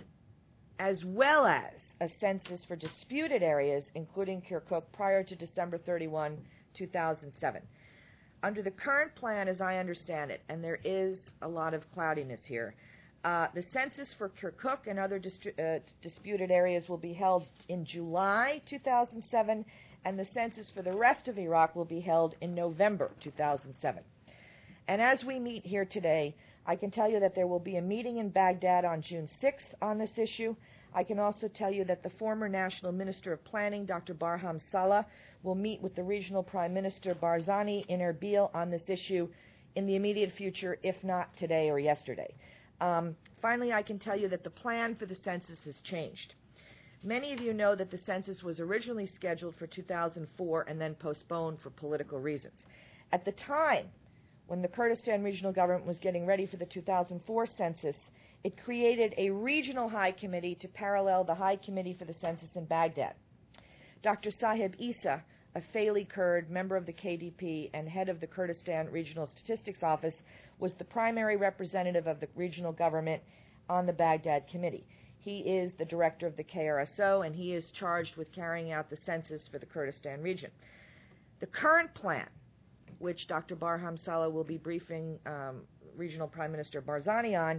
as well as a census for disputed areas, including Kirkuk, prior to December thirty-first, two thousand seven. Under the current plan, as I understand it, and there is a lot of cloudiness here, Uh, the census for Kirkuk and other distri- uh, disputed areas will be held in July two thousand seven, and the census for the rest of Iraq will be held in November two thousand seven. And as we meet here today, I can tell you that there will be a meeting in Baghdad on June sixth on this issue. I can also tell you that the former National Minister of Planning, Doctor Barham Saleh, will meet with the Regional Prime Minister Barzani in Erbil on this issue in the immediate future, if not today or yesterday. Um, finally, I can tell you that the plan for the census has changed. Many of you know that the census was originally scheduled for two thousand four and then postponed for political reasons. At the time when the Kurdistan Regional Government was getting ready for the two thousand four census, it created a regional high committee to parallel the high committee for the census in Baghdad. Doctor Sahib Isa, a Faili Kurd, member of the K D P and head of the Kurdistan Regional Statistics Office, was the primary representative of the regional government on the Baghdad committee. He is the director of the K R S O, and he is charged with carrying out the census for the Kurdistan region. The current plan, which Doctor Barham Saleh will be briefing um, Regional Prime Minister Barzani on,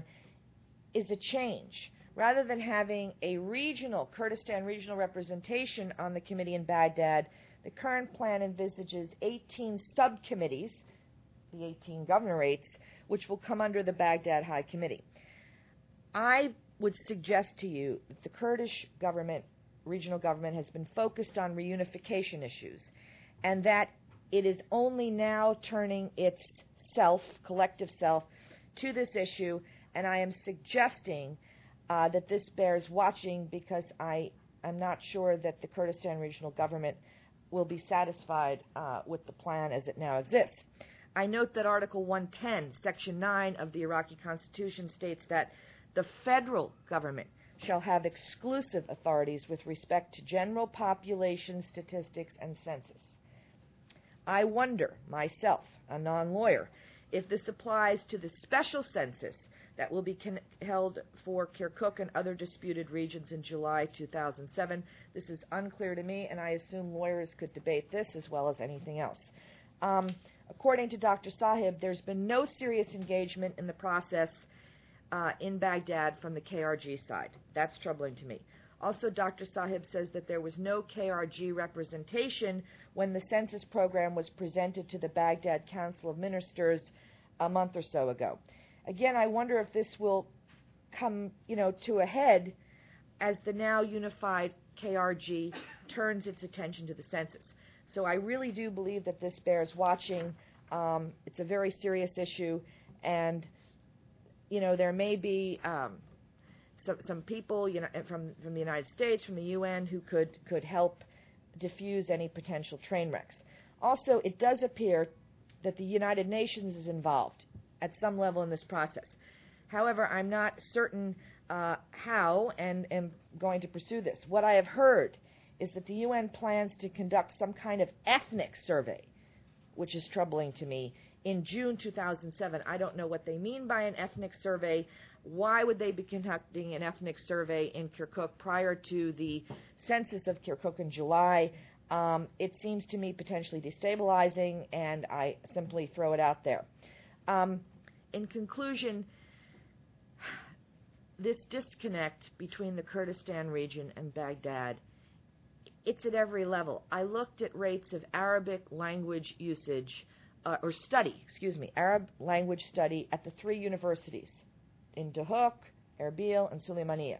is a change. Rather than having a regional, Kurdistan regional representation on the committee in Baghdad, the current plan envisages eighteen subcommittees, the eighteen governorates, which will come under the Baghdad High Committee. I would suggest to you that the Kurdish government, regional government, has been focused on reunification issues, and that it is only now turning its self, collective self, to this issue, and I am suggesting uh, that this bears watching, because I am not sure that the Kurdistan regional government will be satisfied uh, with the plan as it now exists. I note that Article one ten, Section nine of the Iraqi Constitution states that the federal government shall have exclusive authorities with respect to general population statistics and census. I wonder, myself, a non-lawyer, if this applies to the special census that will be con- held for Kirkuk and other disputed regions in July two thousand seven. This is unclear to me, and I assume lawyers could debate this as well as anything else. Um, according to Doctor Sahib, there's been no serious engagement in the process uh, in Baghdad from the K R G side. That's troubling to me. Also, Doctor Sahib says that there was no K R G representation when the census program was presented to the Baghdad Council of Ministers a month or so ago. Again, I wonder if this will come, you know, to a head as the now unified K R G turns its attention to the census. So I really do believe that this bears watching. Um, it's a very serious issue, and, you know, there may be um, some, some people, you know, from, from the United States, from the U N, who could, could help diffuse any potential train wrecks. Also, it does appear that the United Nations is involved at some level in this process. However, I'm not certain uh, how and am going to pursue this. What I have heard is that the U N plans to conduct some kind of ethnic survey, which is troubling to me, in June two thousand seven. I don't know what they mean by an ethnic survey. Why would they be conducting an ethnic survey in Kirkuk prior to the census of Kirkuk in July? Um, it seems to me potentially destabilizing, and I simply throw it out there. Um, in conclusion, this disconnect between the Kurdistan region and Baghdad, it's at every level. I looked at rates of Arabic language usage, uh, or study, excuse me, Arab language study at the three universities, in Duhok, Erbil, and Sulaymaniyah.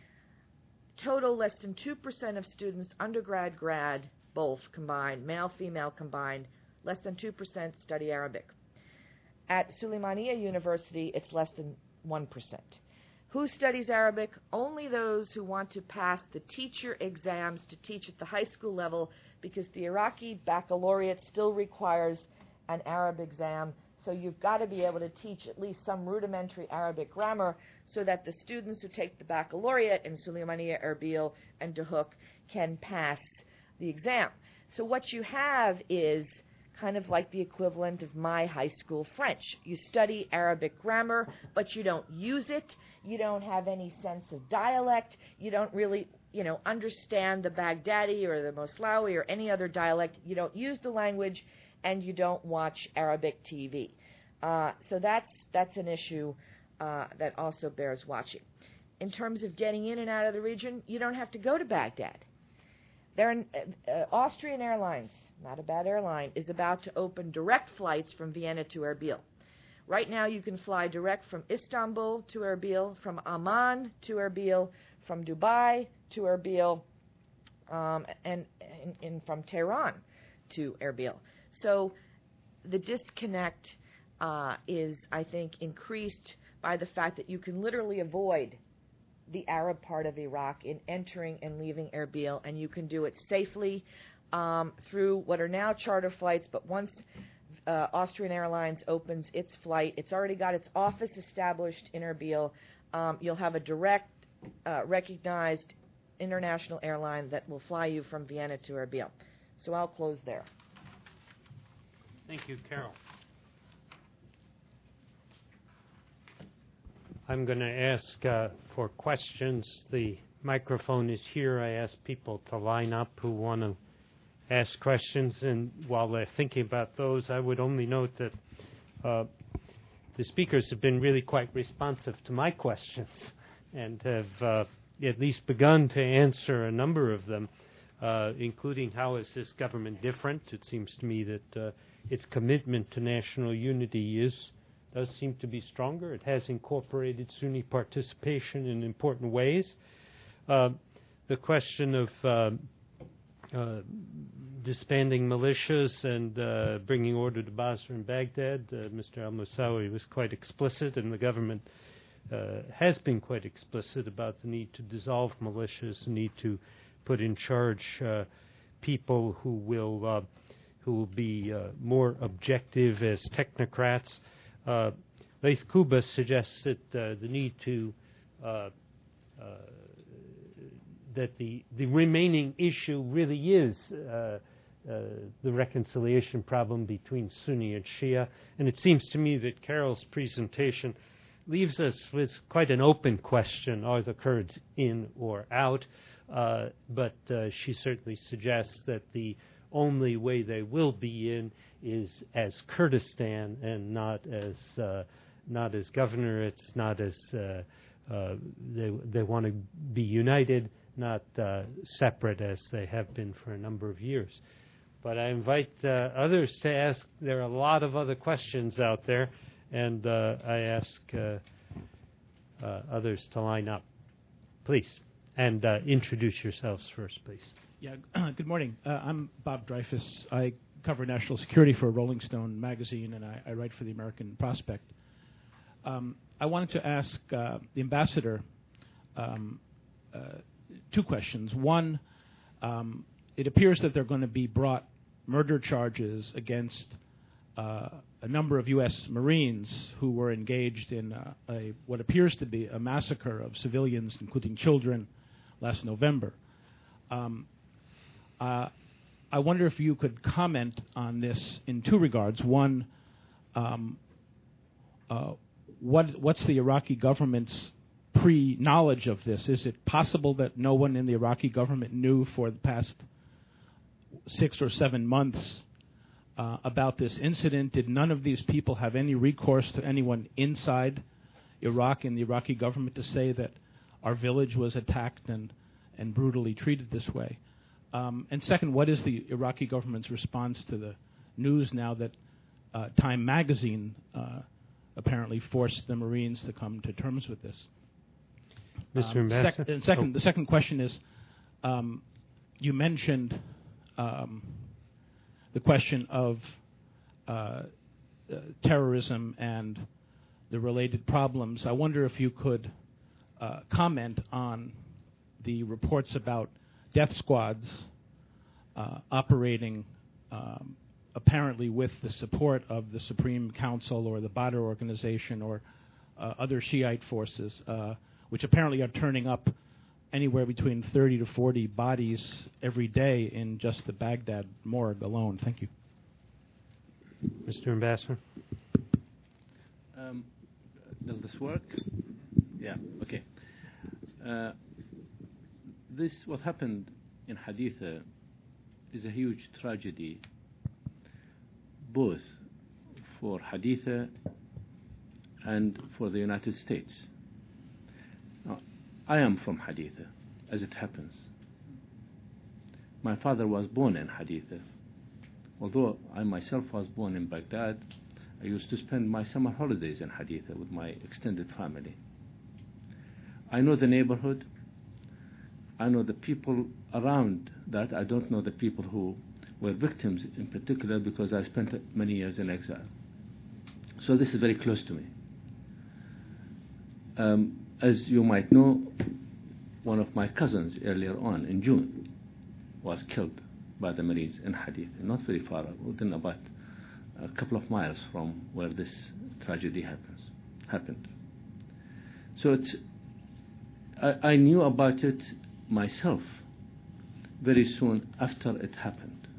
Total less than two percent of students, undergrad, grad, both combined, male, female combined, less than two percent study Arabic. At Sulaymaniyah University, it's less than one percent. Who studies Arabic? Only those who want to pass the teacher exams to teach at the high school level, because the Iraqi baccalaureate still requires an Arab exam. So you've got to be able to teach at least some rudimentary Arabic grammar so that the students who take the baccalaureate in Sulaymaniyah, Erbil, and Duhok can pass the exam. So what you have is kind of like the equivalent of my high school French. You study Arabic grammar, but you don't use it. You don't have any sense of dialect. You don't really, you know, understand the Baghdadi or the Moslawi or any other dialect. You don't use the language, and you don't watch Arabic T V. Uh, so that's that's an issue uh, that also bears watching. In terms of getting in and out of the region, you don't have to go to Baghdad. There, uh, uh, Austrian Airlines, not a bad airline, is about to open direct flights from Vienna to Erbil. Right now you can fly direct from Istanbul to Erbil, from Amman to Erbil, from Dubai to Erbil, um, and, and, and from Tehran to Erbil. So the disconnect uh, is, I think, increased by the fact that you can literally avoid the Arab part of Iraq in entering and leaving Erbil, and you can do it safely um, through what are now charter flights, but once uh, Austrian Airlines opens its flight, it's already got its office established in Erbil. Um, you'll have a direct, uh, recognized international airline that will fly you from Vienna to Erbil. So I'll close there. Thank you, Carol. I'm going to ask uh, for questions. The microphone is here. I ask people to line up who want to ask questions, and while they're thinking about those, I would only note that uh, the speakers have been really quite responsive to my questions and have uh, at least begun to answer a number of them, uh, including how is this government different. It seems to me that uh, its commitment to national unity is does seem to be stronger. It has incorporated Sunni participation in important ways. Uh, the question of uh, uh, disbanding militias and uh, bringing order to Basra and Baghdad, uh, Mister al-Moussawi was quite explicit, and the government uh, has been quite explicit about the need to dissolve militias, the need to put in charge uh, people who will uh, who will be uh, more objective as technocrats. Uh, Laith Kubas suggests that uh, the need to uh, uh, that the the remaining issue really is uh, uh, the reconciliation problem between Sunni and Shia, and it seems to me that Carol's presentation leaves us with quite an open question: are the Kurds in or out? Uh, but uh, she certainly suggests that the only way they will be in is as Kurdistan and not as uh, not as governorates, not as uh, uh, they they want to be united, not uh, separate as they have been for a number of years. But I invite uh, others to ask. There are a lot of other questions out there, and uh, I ask uh, uh, others to line up, please, and uh, introduce yourselves first, please. Yeah, good morning. Uh, I'm Bob Dreyfus. I cover national security for Rolling Stone magazine, and I, I write for the American Prospect. Um, I wanted to ask uh, the ambassador um, uh, two questions. One, um, it appears that there are going to be brought murder charges against uh, a number of U S Marines who were engaged in uh, a, what appears to be a massacre of civilians, including children, last November. Um, Uh, I wonder if you could comment on this in two regards. One, um, uh, what, what's the Iraqi government's pre-knowledge of this? Is it possible that no one in the Iraqi government knew for the past six or seven months uh, about this incident? Did none of these people have any recourse to anyone inside Iraq and the Iraqi government to say that our village was attacked and, and brutally treated this way? Um, and second, what is the Iraqi government's response to the news now that uh, Time magazine uh, apparently forced the Marines to come to terms with this? Mister Um, Ambassador? sec- and second, Oh. The second question is, um, you mentioned um, the question of uh, uh, terrorism and the related problems. I wonder if you could uh, comment on the reports about death squads uh, operating um, apparently with the support of the Supreme Council or the Badr organization or uh, other Shiite forces, uh, which apparently are turning up anywhere between thirty to forty bodies every day in just the Baghdad morgue alone. Thank you. Mister Ambassador? Um, does this work? Yeah, okay. Uh, this, what happened in Haditha, is a huge tragedy, both for Haditha and for the United States. Now, I am from Haditha, as it happens. My father was born in Haditha. Although I myself was born in Baghdad, I used to spend my summer holidays in Haditha with my extended family. I know the neighborhood. I know the people around that. I don't know the people who were victims in particular because I spent many years in exile. So this is very close to me. Um, as you might know, one of my cousins earlier on in June was killed by the Marines in Hadith, not very far, within about a couple of miles from where this tragedy happens, happened. So it's, I, I knew about it myself very soon after it happened.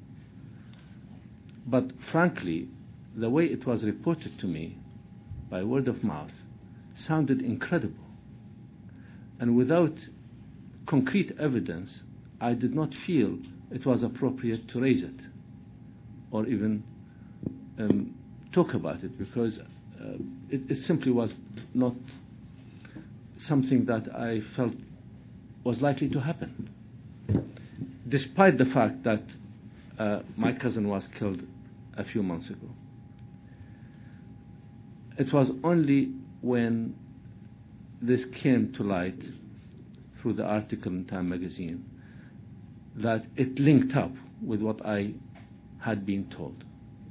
But frankly, the way it was reported to me by word of mouth sounded incredible. And without concrete evidence, I did not feel it was appropriate to raise it or even um, talk about it, because uh, it, it simply was not something that I felt was likely to happen, despite the fact that uh, my cousin was killed a few months ago. It was only when this came to light through the article in Time magazine that it linked up with what I had been told.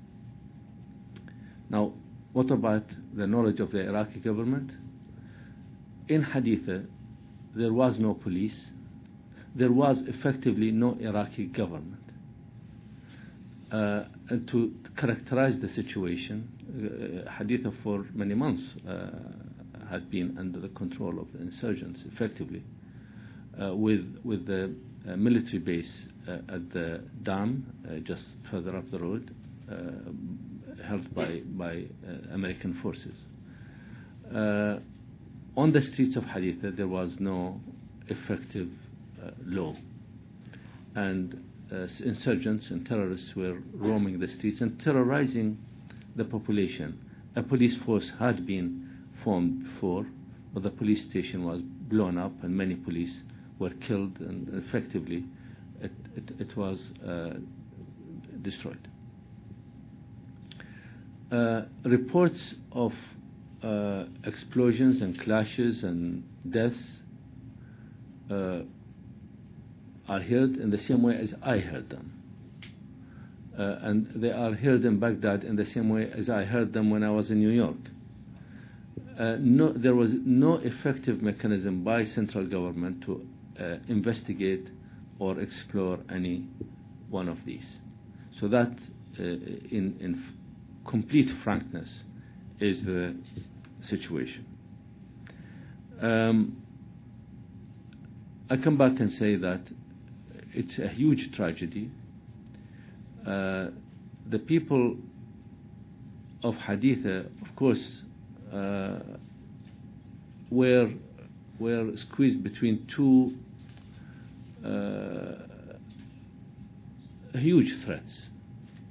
Now, what about the knowledge of the Iraqi government? In Haditha, there was no police. There was effectively no Iraqi government. Uh, and to characterize the situation, uh, Haditha for many months uh, had been under the control of the insurgents, effectively, uh, with with the uh, military base uh, at the dam uh, just further up the road, uh, held by by uh, American forces. Uh, on the streets of Haditha, there was no effective uh, law, and uh, insurgents and terrorists were roaming the streets and terrorizing the population. A police force had been formed before, but the police station was blown up and many police were killed, and effectively it, it, it was uh, destroyed. Uh, reports of uh, explosions and clashes and deaths uh, are heard in the same way as I heard them. Uh, and they are heard in Baghdad in the same way as I heard them when I was in New York. Uh, no, there was no effective mechanism by central government to uh, investigate or explore any one of these. So that, uh, in, in f- complete frankness, is the situation. Um, I come back and say that it's a huge tragedy. Uh, the people of Haditha, of course, uh, were were squeezed between two uh, huge threats: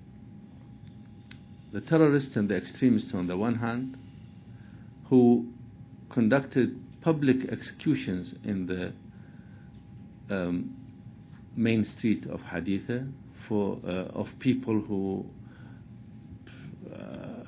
the terrorists and the extremists on the one hand, who conducted public executions in the um, main street of Haditha for uh, of people who uh,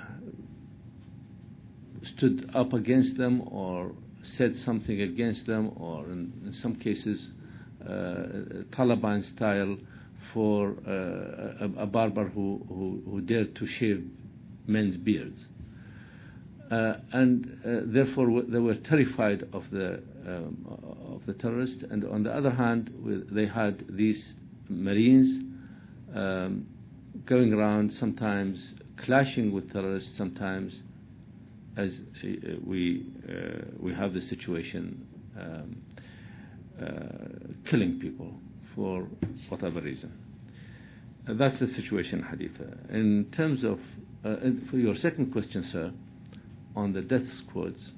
stood up against them or said something against them, or in, in some cases uh, Taliban style for uh, a, a barber who, who, who dared to shave men's beards. Uh, and uh, therefore w- they were terrified of the um, of the terrorists. And on the other hand, with, they had these Marines um, going around, sometimes clashing with terrorists, sometimes, as uh, we uh, we have the situation, um, uh, killing people for whatever reason. Uh, that's the situation in Haditha. In terms of uh, for your second question, sir, on the death squads,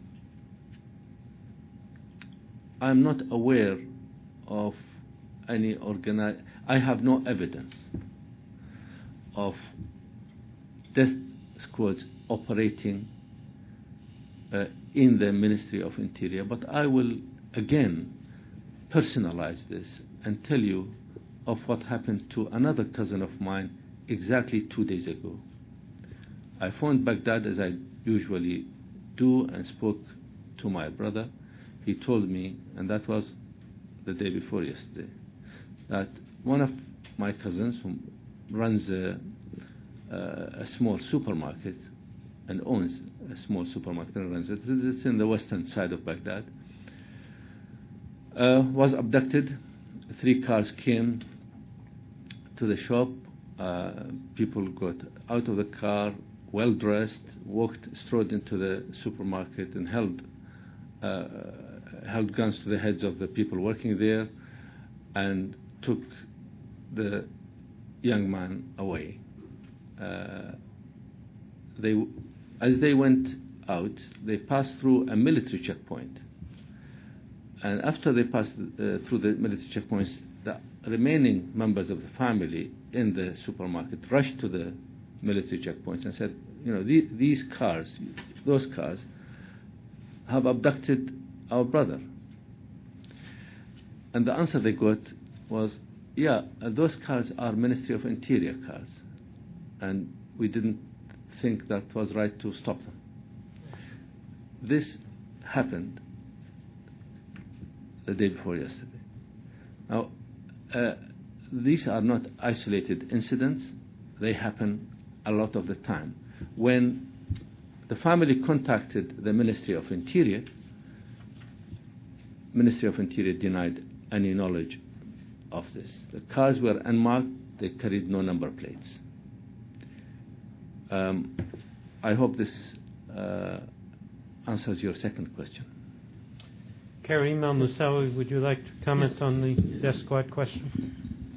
I'm not aware of any organi- I have no evidence of death squads operating uh, in the Ministry of Interior, but I will again personalize this and tell you of what happened to another cousin of mine exactly two days ago. I phoned Baghdad as I usually do and spoke to my brother. He told me, and that was the day before yesterday, that one of my cousins who runs a, a small supermarket and owns a small supermarket and runs it, it's in the western side of Baghdad, uh, was abducted. Three cars came to the shop. Uh, people got out of the car, well dressed, walked, strode into the supermarket and held uh, held guns to the heads of the people working there and took the young man away. Uh, they, as they went out, they passed through a military checkpoint. And after they passed uh, through the military checkpoints, the remaining members of the family in the supermarket rushed to the military checkpoints and said, you know, the, these cars, those cars, have abducted our brother. And the answer they got was, yeah, those cars are Ministry of Interior cars, and we didn't think that was right to stop them. This happened the day before yesterday. Now, uh, these are not isolated incidents. They happen a lot of the time. When the family contacted the Ministry of Interior, Ministry of Interior denied any knowledge of this. The cars were unmarked. They carried no number plates. Um, I hope this uh, answers your second question. Karim Al-Musawi, would you like to comment yes. on the death squad question?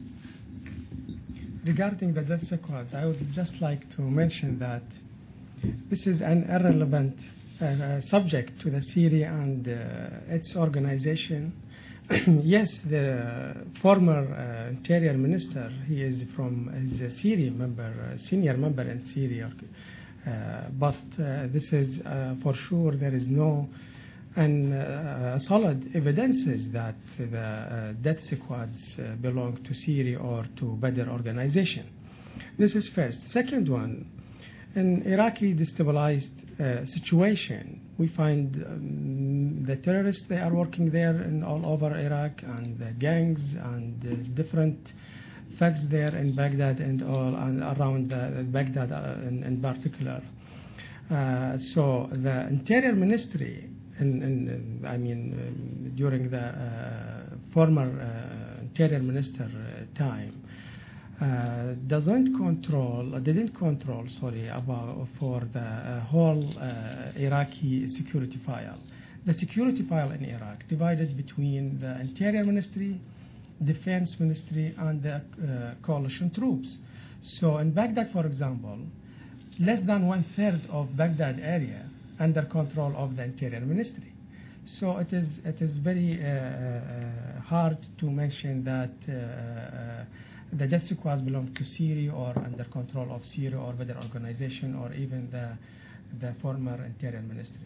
Regarding the death squads, I would just like to mention that this is an irrelevant uh, subject to the Syria and uh, its organization. Yes, the former uh, Interior Minister, he is from, is a Syrian member, a senior member in Syria. Uh, but uh, this is uh, for sure, there is no and uh, solid evidences that the uh, death squads uh, belong to Syria or to Badr organization. This is first. Second one, in Iraqi destabilized uh, situation, we find um, the terrorists, they are working there in all over Iraq, and the gangs and uh, different thugs there in Baghdad and all and around uh, Baghdad uh, in, in particular. Uh, so the Interior Ministry, in, in, I mean, um, during the uh, former uh, Interior Minister uh, time, Uh, doesn't control, didn't control, sorry, about for the uh, whole uh, Iraqi security file. The security file in Iraq divided between the Interior Ministry, Defense Ministry, and the uh, coalition troops. So in Baghdad, for example, less than one third of Baghdad area under control of the Interior Ministry. So it is it is very uh, uh, hard to mention that. Uh, uh, The death squads belong to Syria or under control of Syria or Badr organization or even the the former Interior Ministry.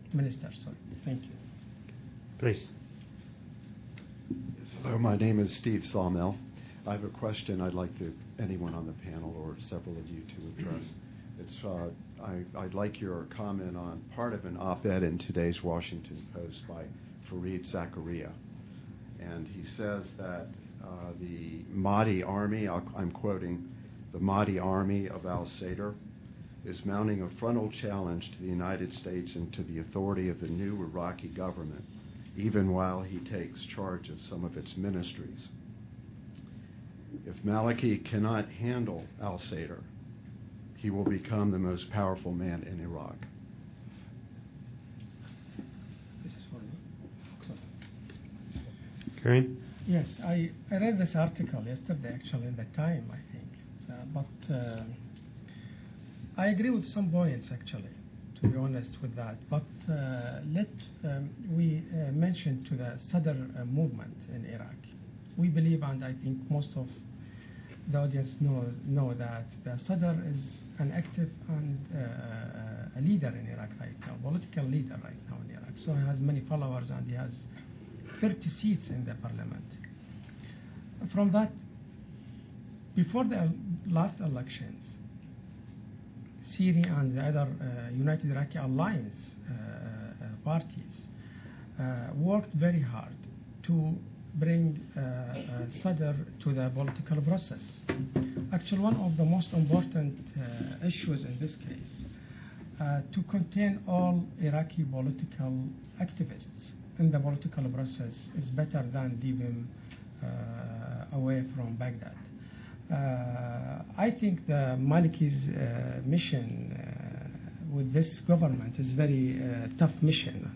Minister. Sorry. Thank you. Please. Yes, hello, my name is Steve Sawmill. I have a question I'd like to, anyone on the panel or several of you to address. It's, uh, I, I'd like your comment on part of an op-ed in today's Washington Post by Fareed Zakaria. And he says that uh, the Mahdi army, I'll, I'm quoting, the Mahdi army of al-Sadr is mounting a frontal challenge to the United States and to the authority of the new Iraqi government, even while he takes charge of some of its ministries. If Maliki cannot handle al-Sadr, he will become the most powerful man in Iraq. This is for me. Kareem? Yes, I, I read this article yesterday, actually, in the Time, I think. Uh, but uh, I agree with some points, actually, to be honest with that. But uh, let um, we uh, mention to the Sadr uh, movement in Iraq. We believe, and I think most of the audience know, know that the Sadr is an active and uh, a leader in Iraq right now, political leader right now in Iraq. So he has many followers and he has thirty seats in the parliament. From that, before the last elections, Syria and the other uh, United Iraqi Alliance uh, uh, parties uh, worked very hard to bring uh, uh, Sadr to the political process. Actually, one of the most important uh, issues in this case, uh, to contain all Iraqi political activists in the political process is better than leave them uh, away from Baghdad. Uh, I think the Maliki's uh, mission uh, with this government is very uh, tough mission.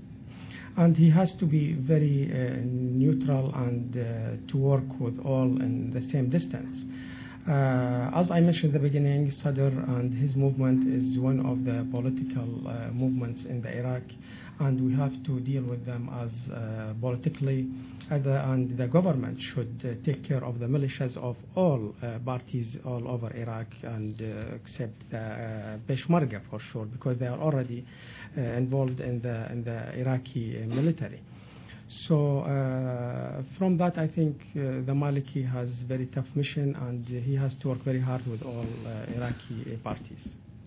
And he has to be very uh, neutral and uh, to work with all in the same distance. Uh, as I mentioned at the beginning, Sadr and his movement is one of the political uh, movements in the Iraq, and we have to deal with them as uh, politically, uh, the, and the government should uh, take care of the militias of all uh, parties all over Iraq, and uh, except the uh, Peshmerga for sure, because they are already uh, involved in the in the Iraqi uh, military. So uh, from that, I think uh, the Maliki has very tough mission, and uh, he has to work very hard with all uh, Iraqi uh, parties.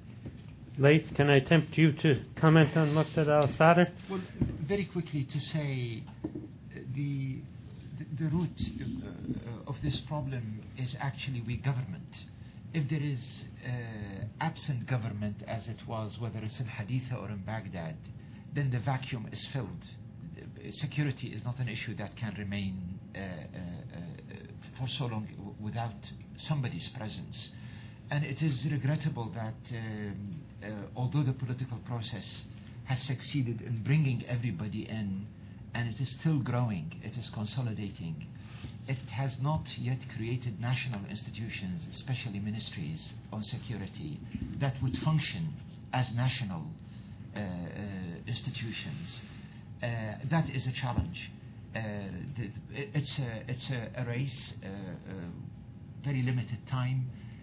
Laith, can I tempt you to comment on Muqtada al-Sadr? Well, very quickly to say uh, the, the, the root uh, of this problem is actually weak government. If there is uh, absent government, as it was, whether it's in Haditha or in Baghdad, then the vacuum is filled. Security is not an issue that can remain uh, uh, uh, for so long w- without somebody's presence. And it is regrettable that um, uh, although the political process has succeeded in bringing everybody in, and it is still growing, it is consolidating, it has not yet created national institutions, especially ministries on security, that would function as national uh, uh, institutions. Uh, that is a challenge. Uh, the, it's a, it's a, a race, uh, uh, very limited time.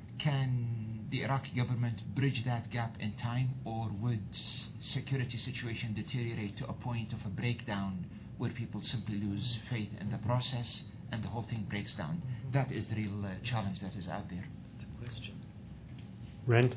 Can the Iraqi government bridge that gap in time, or would security situation deteriorate to a point of a breakdown where people simply lose faith in the process and the whole thing breaks down? Mm-hmm. That is the real uh, challenge that is out there. That's the question. Rand?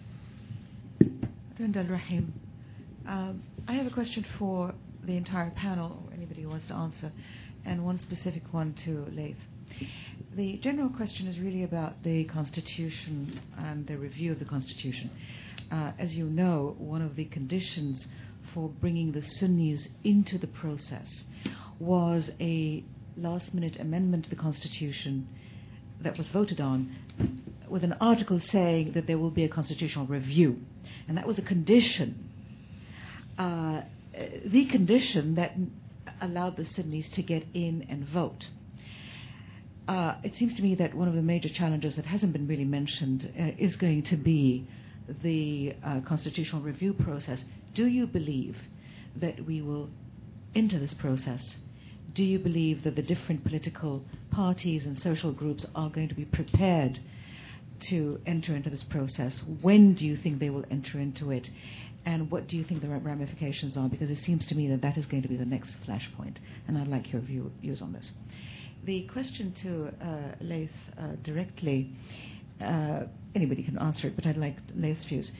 Rand Al-Rahim. Um, I have a question for the entire panel, or anybody who wants to answer, and one specific one to Laith. The general question is really about the Constitution and the review of the Constitution. Uh, as you know, one of the conditions for bringing the Sunnis into the process was a last-minute amendment to the Constitution that was voted on with an article saying that there will be a constitutional review. And that was a condition, uh, the condition that allowed the Sunnis to get in and vote. Uh, it seems to me that one of the major challenges that hasn't been really mentioned uh, is going to be the uh, constitutional review process. Do you believe that we will enter this process? Do you believe that the different political parties and social groups are going to be prepared to enter into this process? When do you think they will enter into it? And what do you think the ramifications are? Because it seems to me that that is going to be the next flashpoint. And I'd like your view, views on this. The question to uh, Laith uh, directly, uh, anybody can answer it, but I'd like Laith's views.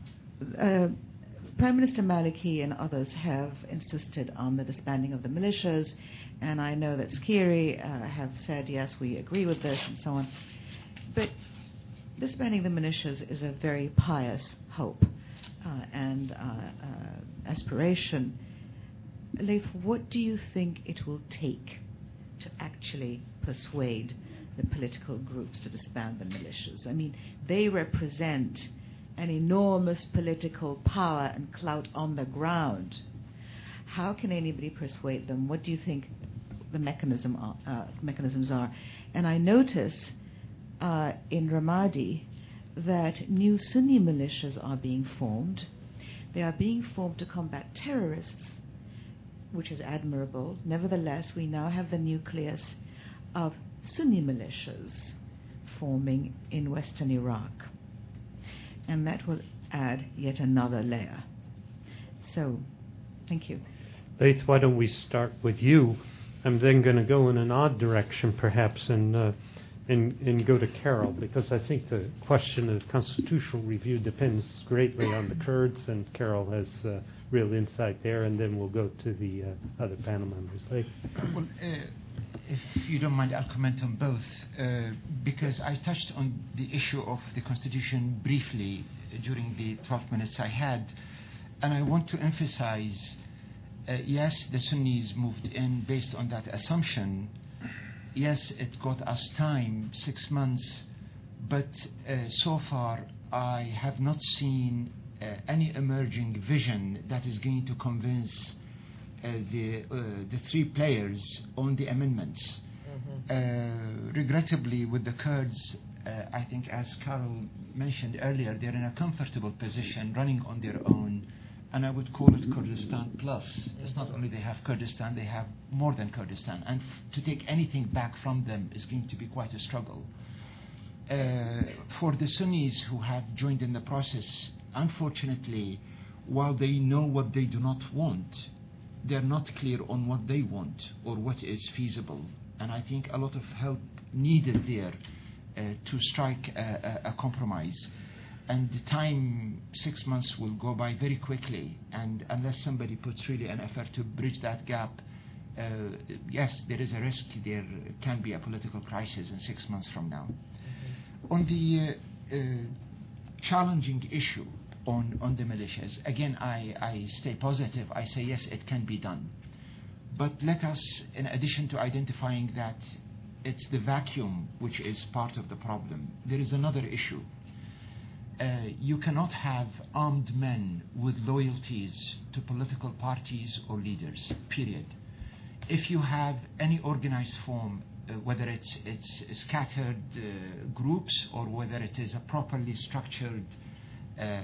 Uh, Prime Minister Maliki and others have insisted on the disbanding of the militias, and I know that Skiri uh, have said, yes, we agree with this, and so on. But disbanding the militias is a very pious hope uh, and uh, uh, aspiration. Laith, what do you think it will take to actually persuade the political groups to disband the militias? I mean, they represent an enormous political power and clout on the ground. How can anybody persuade them? What do you think the mechanism are, uh, mechanisms are? And I notice uh, in Ramadi that new Sunni militias are being formed. They are being formed to combat terrorists, which is admirable. Nevertheless, we now have the nucleus of Sunni militias forming in western Iraq. And that will add yet another layer. So, thank you. Laith, why don't we start with you? I'm then going to go in an odd direction, perhaps, and, uh, and and go to Carol, because I think the question of constitutional review depends greatly on the Kurds, and Carol has uh, real insight there, and then we'll go to the uh, other panel members. Laith? Well, uh, if you don't mind, I'll comment on both, uh, because I touched on the issue of the Constitution briefly during the twelve minutes I had, and I want to emphasize, uh, yes, the Sunnis moved in based on that assumption. Yes, it got us time, six months, but uh, so far I have not seen uh, any emerging vision that is going to convince Uh, the uh, the three players on the amendments. Mm-hmm. Uh, regrettably, with the Kurds, uh, I think, as Carol mentioned earlier, they're in a comfortable position, running on their own, and I would call it Kurdistan plus. Mm-hmm. It's not only they have Kurdistan, they have more than Kurdistan, and f- to take anything back from them is going to be quite a struggle. Uh, for the Sunnis who have joined in the process, unfortunately, while they know what they do not want, they're not clear on what they want or what is feasible. And I think a lot of help needed there uh, to strike a, a, a compromise. And the time, six months, will go by very quickly. And unless somebody puts really an effort to bridge that gap, uh, yes, there is a risk there can be a political crisis in six months from now. Mm-hmm. On the uh, uh, challenging issue, On, on the militias. Again, I, I stay positive. I say, yes, it can be done. But let us, in addition to identifying that it's the vacuum which is part of the problem, there is another issue. Uh, you cannot have armed men with loyalties to political parties or leaders, period. If you have any organized form, uh, whether it's, it's scattered uh, groups or whether it is a properly structured Uh, uh,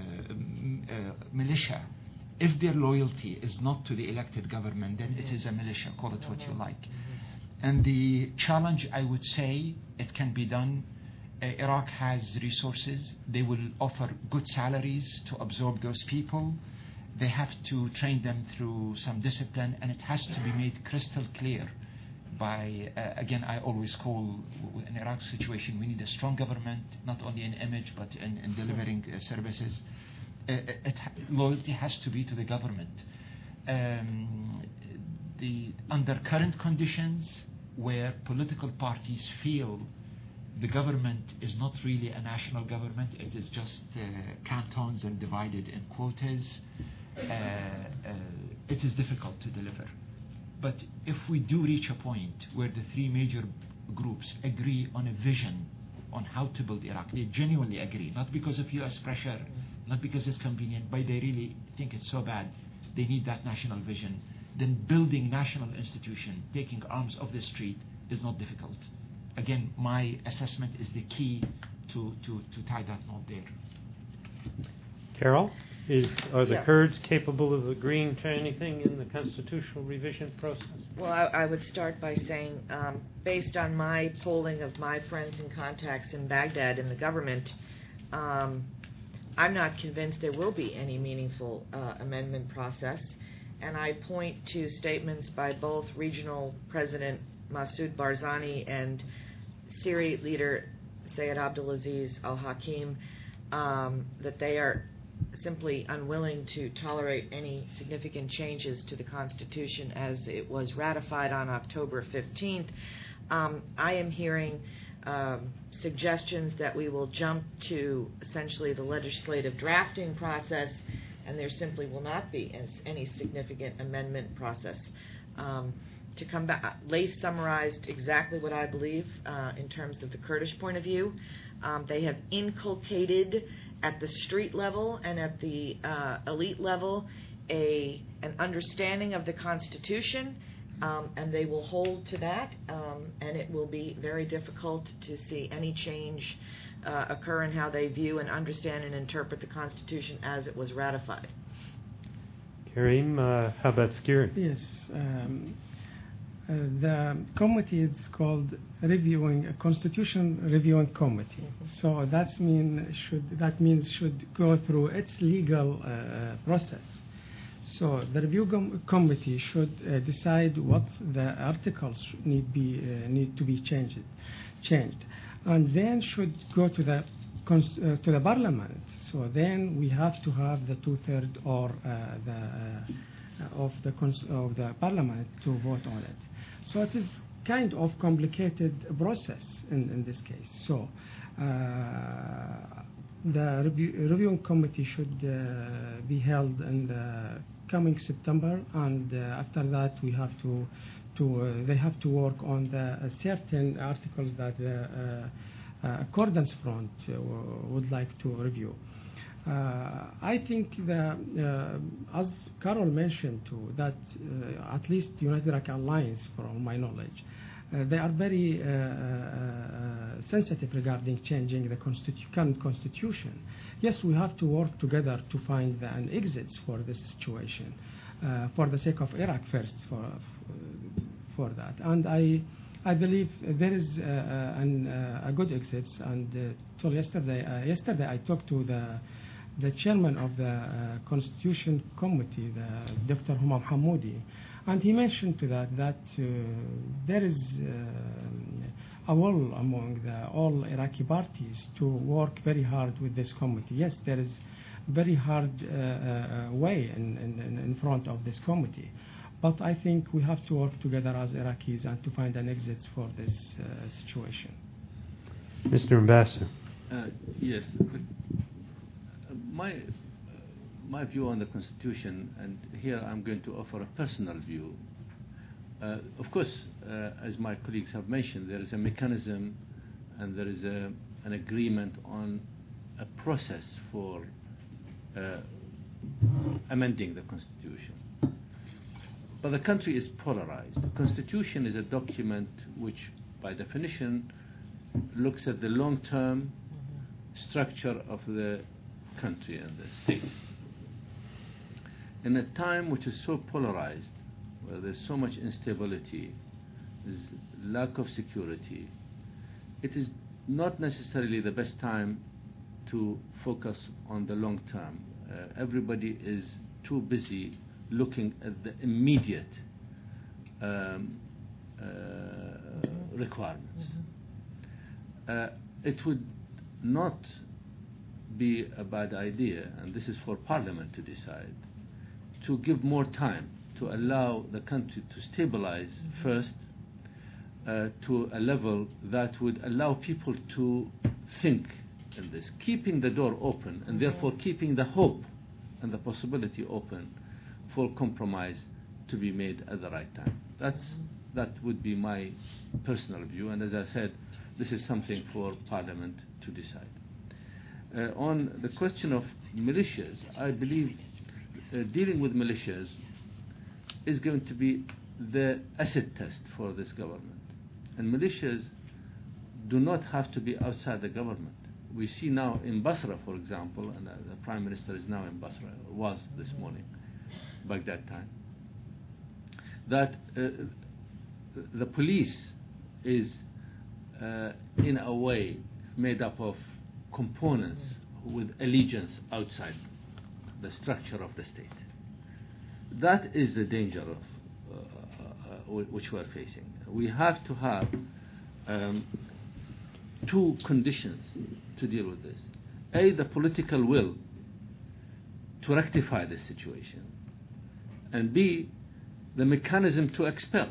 uh, militia, if their loyalty is not to the elected government, then it is a militia, call it what you like. And the challenge, I would say, it can be done. Uh, Iraq has resources. They will offer good salaries to absorb those people. They have to train them through some discipline, and it has to be made crystal clear by, uh, again, I always call, in Iraq's situation, we need a strong government, not only in image, but in, in delivering uh, services. Uh, it, loyalty has to be to the government. Um, the, under current conditions, where political parties feel the government is not really a national government, it is just uh, cantons and divided in quotas, uh, uh, it is difficult to deliver. But if we do reach a point where the three major groups agree on a vision on how to build Iraq, they genuinely agree, not because of U S pressure, not because it's convenient, but they really think it's so bad, they need that national vision, then building national institution, taking arms off the street, is not difficult. Again, my assessment is the key to, to, to tie that knot there. Carol? Is, are the Yeah. Kurds capable of agreeing to anything in the constitutional revision process? Well, I, I would start by saying, um, based on my polling of my friends and contacts in Baghdad in the government, um, I'm not convinced there will be any meaningful uh, amendment process. And I point to statements by both Regional President Masoud Barzani and Syri leader Sayed Abdulaziz al-Hakim um, that they are simply unwilling to tolerate any significant changes to the Constitution as it was ratified on October fifteenth. Um, I am hearing um, suggestions that we will jump to essentially the legislative drafting process, and there simply will not be any significant amendment process. Um, to come back, Laith summarized exactly what I believe uh, in terms of the Kurdish point of view. Um, they have inculcated at the street level and at the uh, elite level a an understanding of the Constitution, um, and they will hold to that, um, and it will be very difficult to see any change uh, occur in how they view and understand and interpret the Constitution as it was ratified. Karim, uh, how about Skiri? Yes. Um, uh, the committee is called Reviewing a Constitution Reviewing Committee. Mm-hmm. So that's mean should that means should go through its legal uh, process. So the review com- committee should uh, decide what the articles need be uh, need to be changed, changed, and then should go to the cons- uh, to the parliament. So then we have to have the two-thirds or uh, the uh, of the cons- of the parliament to vote on it. So it is kind of complicated process in, in this case. So uh, the review- reviewing committee should uh, be held in the coming September, and uh, after that we have to to uh, they have to work on the uh, certain articles that the uh, uh, Accordance Front uh, would like to review. Uh, I think that, uh, as Carol mentioned too, that uh, at least United Iraqi Alliance, from my knowledge, uh, they are very uh, uh, sensitive regarding changing the constitu- current constitution. Yes, we have to work together to find the, an exit for this situation, uh, for the sake of Iraq first, for for that. And I. I believe there is uh, an, uh, a good exit. And uh, till yesterday, uh, yesterday I talked to the the chairman of the uh, Constitution Committee, the Doctor Humam Hamoudi, and he mentioned to that that uh, there is uh, a will among the, all Iraqi parties to work very hard with this committee. Yes, there is very hard uh, uh, way in, in, in front of this committee. But I think we have to work together as Iraqis and to find an exit for this uh, situation. Mister Ambassador. Uh, yes. My, uh, my view on the Constitution, and here I'm going to offer a personal view. Uh, of course, uh, as my colleagues have mentioned, there is a mechanism and there is a, an agreement on a process for uh, amending the Constitution. But the country is polarized. The Constitution is a document which, by definition, looks at the long-term structure of the country and the state. In a time which is so polarized, where there's so much instability, there's lack of security, it is not necessarily the best time to focus on the long term. Uh, everybody is too busy looking at the immediate um, uh, requirements. Mm-hmm. Uh, it would not be a bad idea, and this is for Parliament to decide, to give more time to allow the country to stabilize mm-hmm. first uh, to a level that would allow people to think in this, keeping the door open and mm-hmm. therefore keeping the hope and the possibility open for compromise to be made at the right time. That's, that would be my personal view, and as I said, this is something for Parliament to decide. Uh, on the question of militias, I believe uh, dealing with militias is going to be the acid test for this government. And militias do not have to be outside the government. we see now in Basra, for example, and uh, the Prime Minister is now in Basra, was this morning, Baghdad time, that uh, the police is uh, in a way made up of components with allegiance outside the structure of the state. That is the danger of uh, uh, which we are facing. We have to have um, two conditions to deal with this. A, the political will to rectify this situation, and B, the mechanism to expel,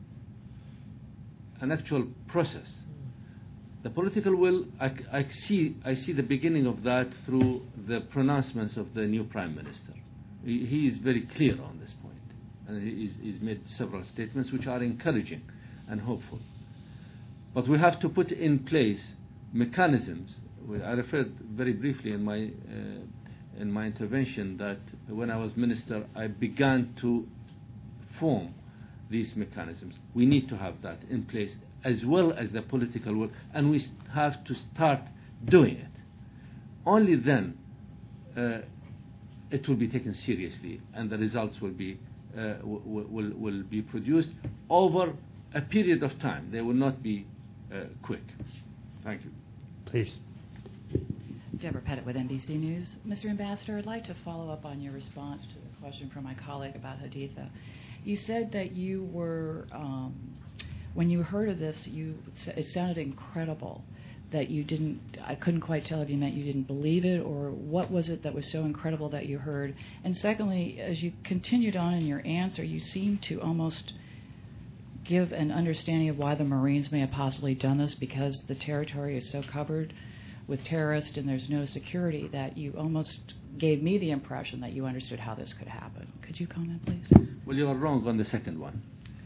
an actual process. The political will, I, I see I see the beginning of that through the pronouncements of the new Prime Minister. He, he is very clear on this point, and he's, he's made several statements which are encouraging and hopeful. But we have to put in place mechanisms. I referred very briefly in my uh, in my intervention that when I was minister, I began to form these mechanisms. We need to have that in place, as well as the political will, and we have to start doing it. Only then uh, it will be taken seriously, and the results will be uh, will, will will be produced over a period of time. They will not be uh, quick. Thank you. Please. Deborah Pettit with N B C News. Mister Ambassador, I'd like to follow up on your response to the question from my colleague about Haditha. You said that you were, um, when you heard of this, you it sounded incredible that you didn't, I couldn't quite tell if you meant you didn't believe it, or what was it that was so incredible that you heard? And secondly, as you continued on in your answer, you seemed to almost give an understanding of why the Marines may have possibly done this, because the territory is so covered with terrorists and there's no security, that you almost gave me the impression that you understood how this could happen. Could you comment, please? Well, you are wrong on the second one.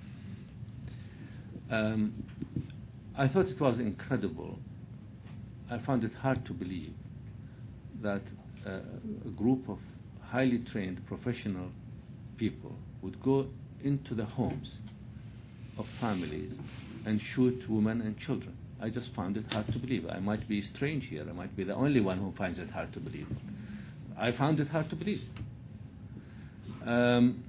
Um, I thought it was incredible. I found it hard to believe that uh, a group of highly trained professional people would go into the homes of families and shoot women and children. I just found it hard to believe. I might be strange here. I might be the only one who finds it hard to believe. I found it hard to believe. Um,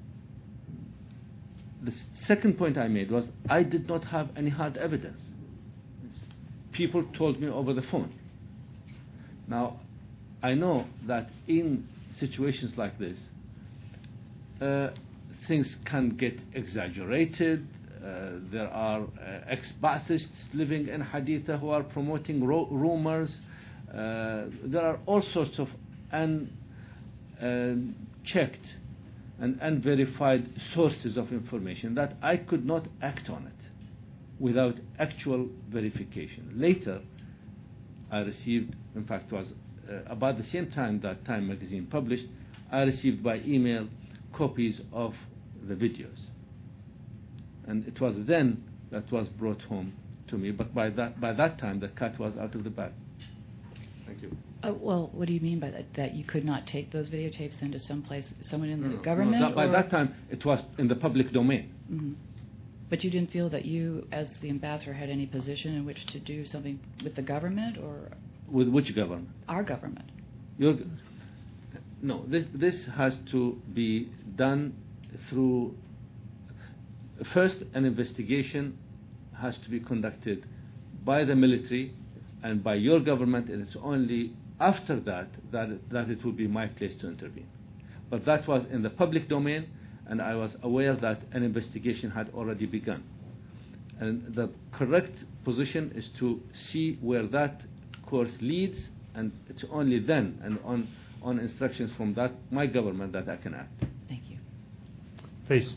the second point I made was I did not have any hard evidence. People told me over the phone. Now, I know that in situations like this, uh, things can get exaggerated. Uh, there are uh, ex-Baathists living in Haditha who are promoting ro- rumors. Uh, there are all sorts of unchecked uh, and unverified sources of information that I could not act on it without actual verification. Later, I received, in fact, it was uh, about the same time that Time magazine published, I received by email copies of the videos. And it was then that was brought home to me. But by that by that time, the cat was out of the bag. Thank you. Uh, well, what do you mean by that? That you could not take those videotapes into some place, someone in no, the no, government? No, that, by or? that time, it was in the public domain. Mm-hmm. But you didn't feel that you, as the ambassador, had any position in which to do something with the government, or with which government? Our government. Your, no, this this has to be done through. First, an investigation has to be conducted by the military and by your government, and it's only after that that, that it will be my place to intervene. But that was in the public domain, and I was aware that an investigation had already begun. And the correct position is to see where that course leads, and it's only then, and on, on instructions from that my government, that I can act. Thank you. Please.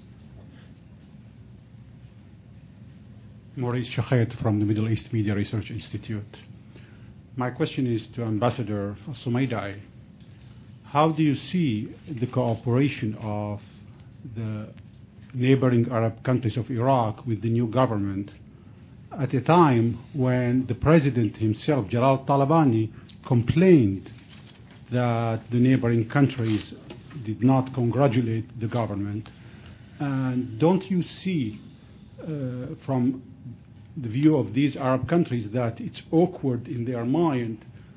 Maurice Shakhet from the Middle East Media Research Institute. My question is to Ambassador Sumaidai. How do you see the cooperation of the neighboring Arab countries of Iraq with the new government at a time when the president himself, Jalal Talabani, complained that the neighboring countries did not congratulate the government? And don't you see uh, from the view of these Arab countries that it's awkward in their mind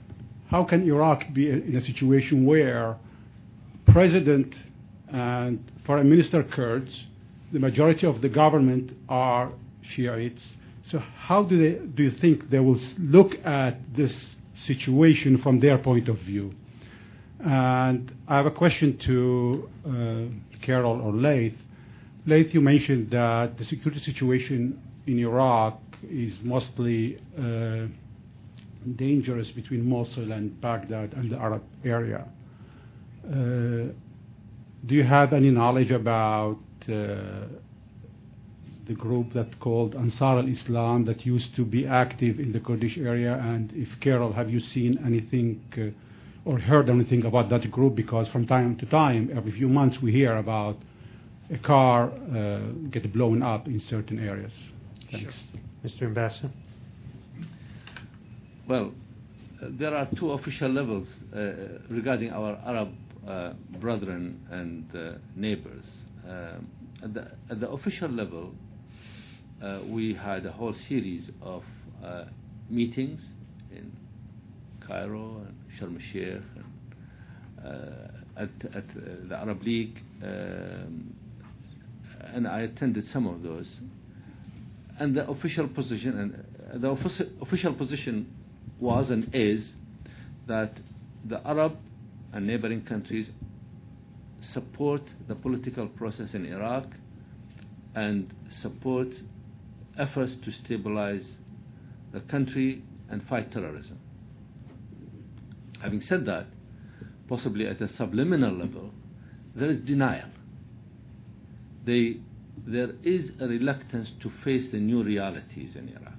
how can Iraq be in a situation where President and Foreign Minister Kurds, the majority of the government are Shiites? So how do they do you think they will look at this situation from their point of view? And I have a question to uh, Carol or Laith. Laith, you mentioned that the security situation in Iraq is mostly uh, dangerous between Mosul and Baghdad and the Arab area. Uh, do you have any knowledge about uh, the group that called Ansar al-Islam that used to be active in the Kurdish area? And if Carol, have you seen anything uh, or heard anything about that group? Because from time to time, every few months, we hear about a car uh, get blown up in certain areas. Thanks. Sure. Mister Ambassador. Well, uh, there are two official levels uh, regarding our Arab uh, brethren and uh, neighbors. Um, at, the, at the official level, uh, we had a whole series of uh, meetings in Cairo and Sharm el-Sheikh and uh, at, at uh, the Arab League, um, and I attended some of those. And the official position, and the offici- official position was and is that the Arab and neighboring countries support the political process in Iraq and support efforts to stabilize the country and fight terrorism. Having said that, possibly at a subliminal level, there is denial. They, there is a reluctance to face the new realities in Iraq.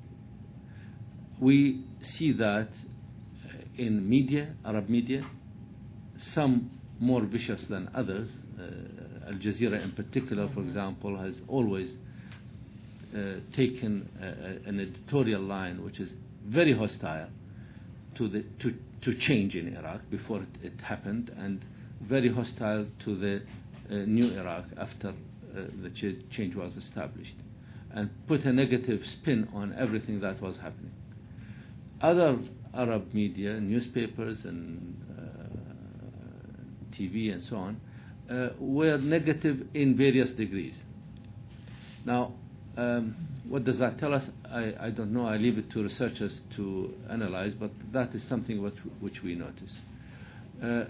We see that in media, Arab media, some more vicious than others. Uh, Al Jazeera in particular, for example, has always uh, taken a, an editorial line which is very hostile to the to, to change in Iraq before it, it happened, and very hostile to the uh, new Iraq after uh, the ch- change was established, and put a negative spin on everything that was happening. Other Arab media, newspapers and uh, T V and so on, uh, were negative in various degrees. Now, um, what does that tell us? I, I don't know. I leave it to researchers to analyze, but that is something which, which we notice. Uh,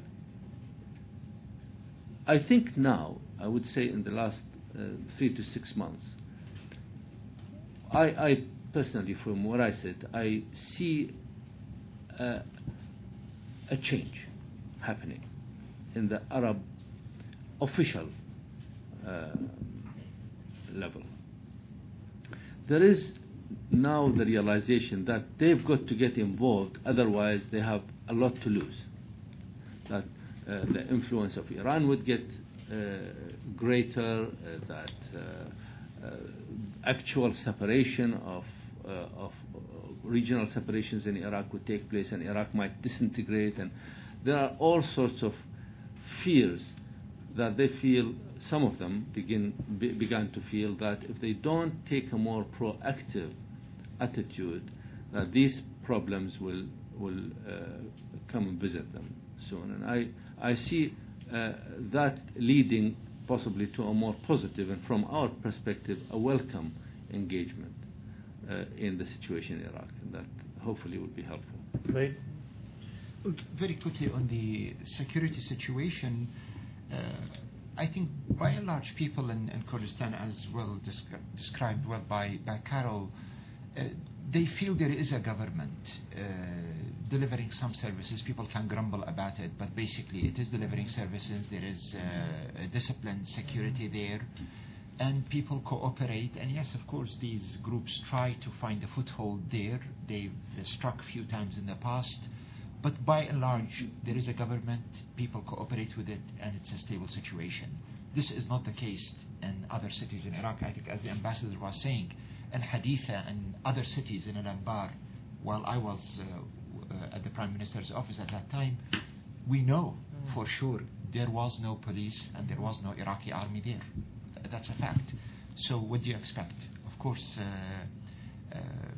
I think now, I would say in the last uh, three to six months, I, I personally, from where I sit, I see uh, a change happening in the Arab official uh, level. There is now the realization that they've got to get involved, otherwise they have a lot to lose. That uh, the influence of Iran would get uh, greater, uh, that uh, uh, actual separation of Uh, of uh, regional separations in Iraq would take place, and Iraq might disintegrate, and there are all sorts of fears that they feel, some of them begin be, began to feel that if they don't take a more proactive attitude, that these problems will will uh, come and visit them soon. And I I see uh, that leading possibly to a more positive, and from our perspective, a welcome engagement Uh, in the situation in Iraq, and that hopefully will be helpful. Right. Very quickly on the security situation, uh, I think by and large people in, in Kurdistan, as well descri- described well by, by Carol, uh, they feel there is a government uh, delivering some services. People can grumble about it, but basically it is delivering services. There is uh, a disciplined security there, and people cooperate. And yes, of course, these groups try to find a foothold there. They've uh, struck a few times in the past, but by and large, there is a government, people cooperate with it, and it's a stable situation. This is not the case in other cities in Iraq. I think, as the ambassador was saying, in Haditha and other cities in Al-Anbar, while I was uh, uh, at the Prime Minister's office at that time, we know for sure there was no police and there was no Iraqi army there. That's a fact. So what do you expect? Of course, uh, uh,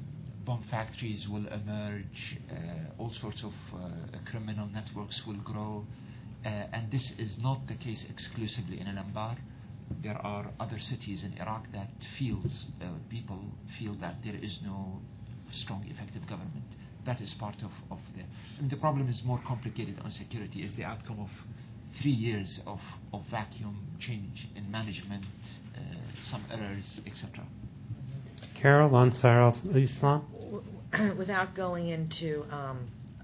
bomb factories will emerge, uh, all sorts of uh, criminal networks will grow, uh, and this is not the case exclusively in Al-Anbar. There are other cities in Iraq that feels, uh, people feel that there is no strong, effective government. That is part of, of the... I mean, the problem is more complicated on security, is the outcome of three years of, of vacuum change in management, uh, some errors, et cetera. Carol, Ansar al-Islam? Without going into um,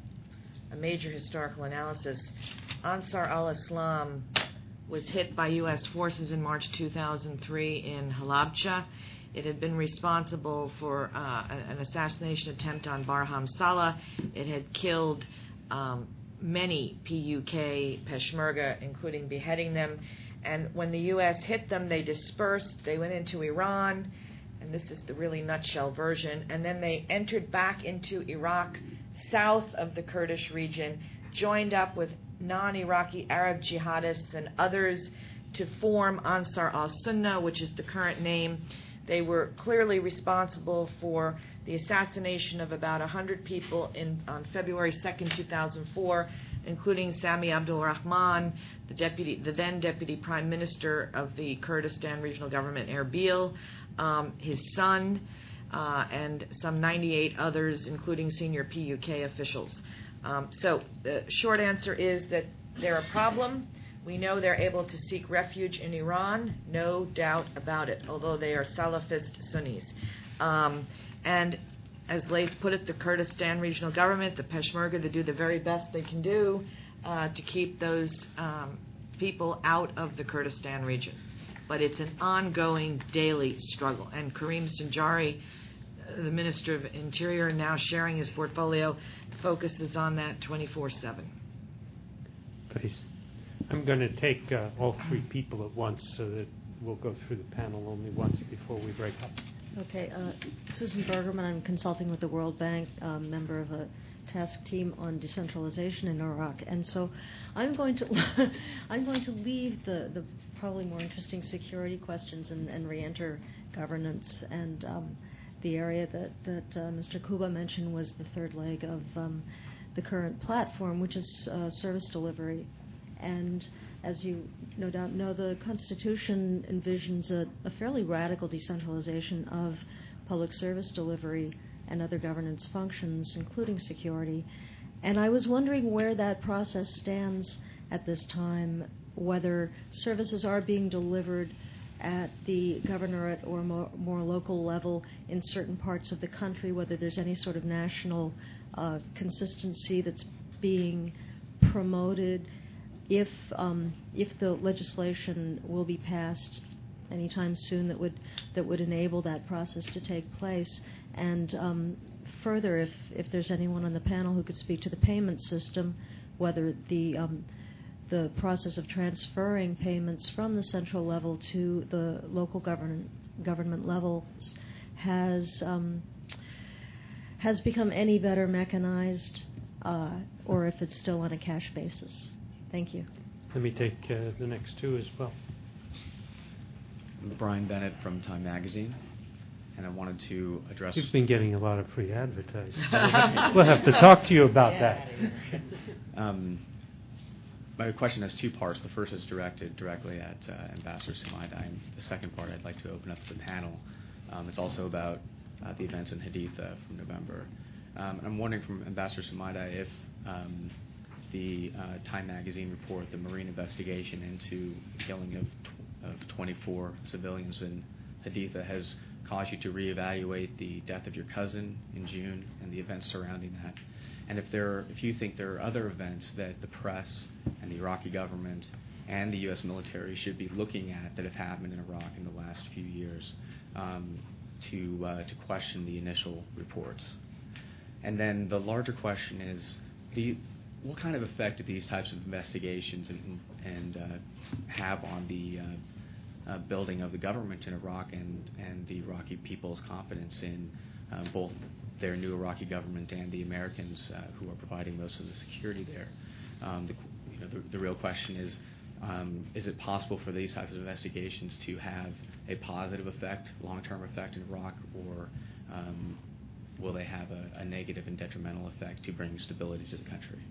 a major historical analysis, Ansar al-Islam was hit by U S forces in March two thousand three in Halabja. It had been responsible for uh, an assassination attempt on Barham Saleh. It had killed um, many P U K Peshmerga, including beheading them. And when the U S hit them, they dispersed. They went into Iran, and this is the really nutshell version. And then they entered back into Iraq, south of the Kurdish region, joined up with non-Iraqi Arab jihadists and others to form Ansar al-Sunnah, which is the current name. They were clearly responsible for the assassination of about one hundred people in, on February second, two thousand four, including Sami Abdul Rahman, the, deputy, the then Deputy Prime Minister of the Kurdistan Regional Government, Erbil, um, his son, uh, and some ninety-eight others, including senior P U K officials. Um, so the short answer is that they're a problem. We know they're able to seek refuge in Iran, no doubt about it, although they are Salafist Sunnis. Um, and as Laith put it, the Kurdistan Regional Government, the Peshmerga, they do the very best they can do uh, to keep those um, people out of the Kurdistan region. But it's an ongoing daily struggle. And Karim Sinjari, the Minister of Interior, now sharing his portfolio, focuses on that twenty-four seven. Please. I'm going to take uh, all three people at once so that we'll go through the panel only once before we break up. Okay. Uh, Susan Bergerman, I'm consulting with the World Bank, um, member of a task team on decentralization in Iraq. And so I'm going to I'm going to leave the, the probably more interesting security questions and, and re-enter governance. And um, the area that, that uh, Mister Kuba mentioned was the third leg of um, the current platform, which is uh, service delivery. And as you no doubt know, the Constitution envisions a, a fairly radical decentralization of public service delivery and other governance functions, including security. And I was wondering where that process stands at this time, whether services are being delivered at the governorate or more, more local level in certain parts of the country, whether there's any sort of national uh, consistency that's being promoted, if um, if the legislation will be passed anytime soon that would that would enable that process to take place, and um, further, if if there's anyone on the panel who could speak to the payment system, whether the um, the process of transferring payments from the central level to the local government government levels has um, has become any better mechanized, uh, or if it's still on a cash basis. Thank you. Let me take uh, the next two as well. I'm Brian Bennett from Time Magazine, and I wanted to address... You've been getting a lot of free advertising. We'll have to talk to you about that. Um, my question has two parts. The first is directed directly at uh, Ambassador Sumaida, and the second part I'd like to open up to the panel. Um, it's also about uh, the events in Haditha from November. Um, I'm wondering from Ambassador Sumaida if um, the uh, Time Magazine report, the Marine investigation into the killing of, tw- of twenty-four civilians in Haditha, has caused you to reevaluate the death of your cousin in June and the events surrounding that. And if there, if you think there are other events that the press and the Iraqi government and the U S military should be looking at that have happened in Iraq in the last few years um, to uh, to question the initial reports. And then the larger question is, the what kind of effect do these types of investigations and, and uh, have on the uh, uh, building of the government in Iraq and, and the Iraqi people's confidence in uh, both their new Iraqi government and the Americans uh, who are providing most of the security there? Um, the, you know, the, the real question is, um, is it possible for these types of investigations to have a positive effect, long-term effect in Iraq, or um, will they have a, a negative and detrimental effect to bring stability to the country?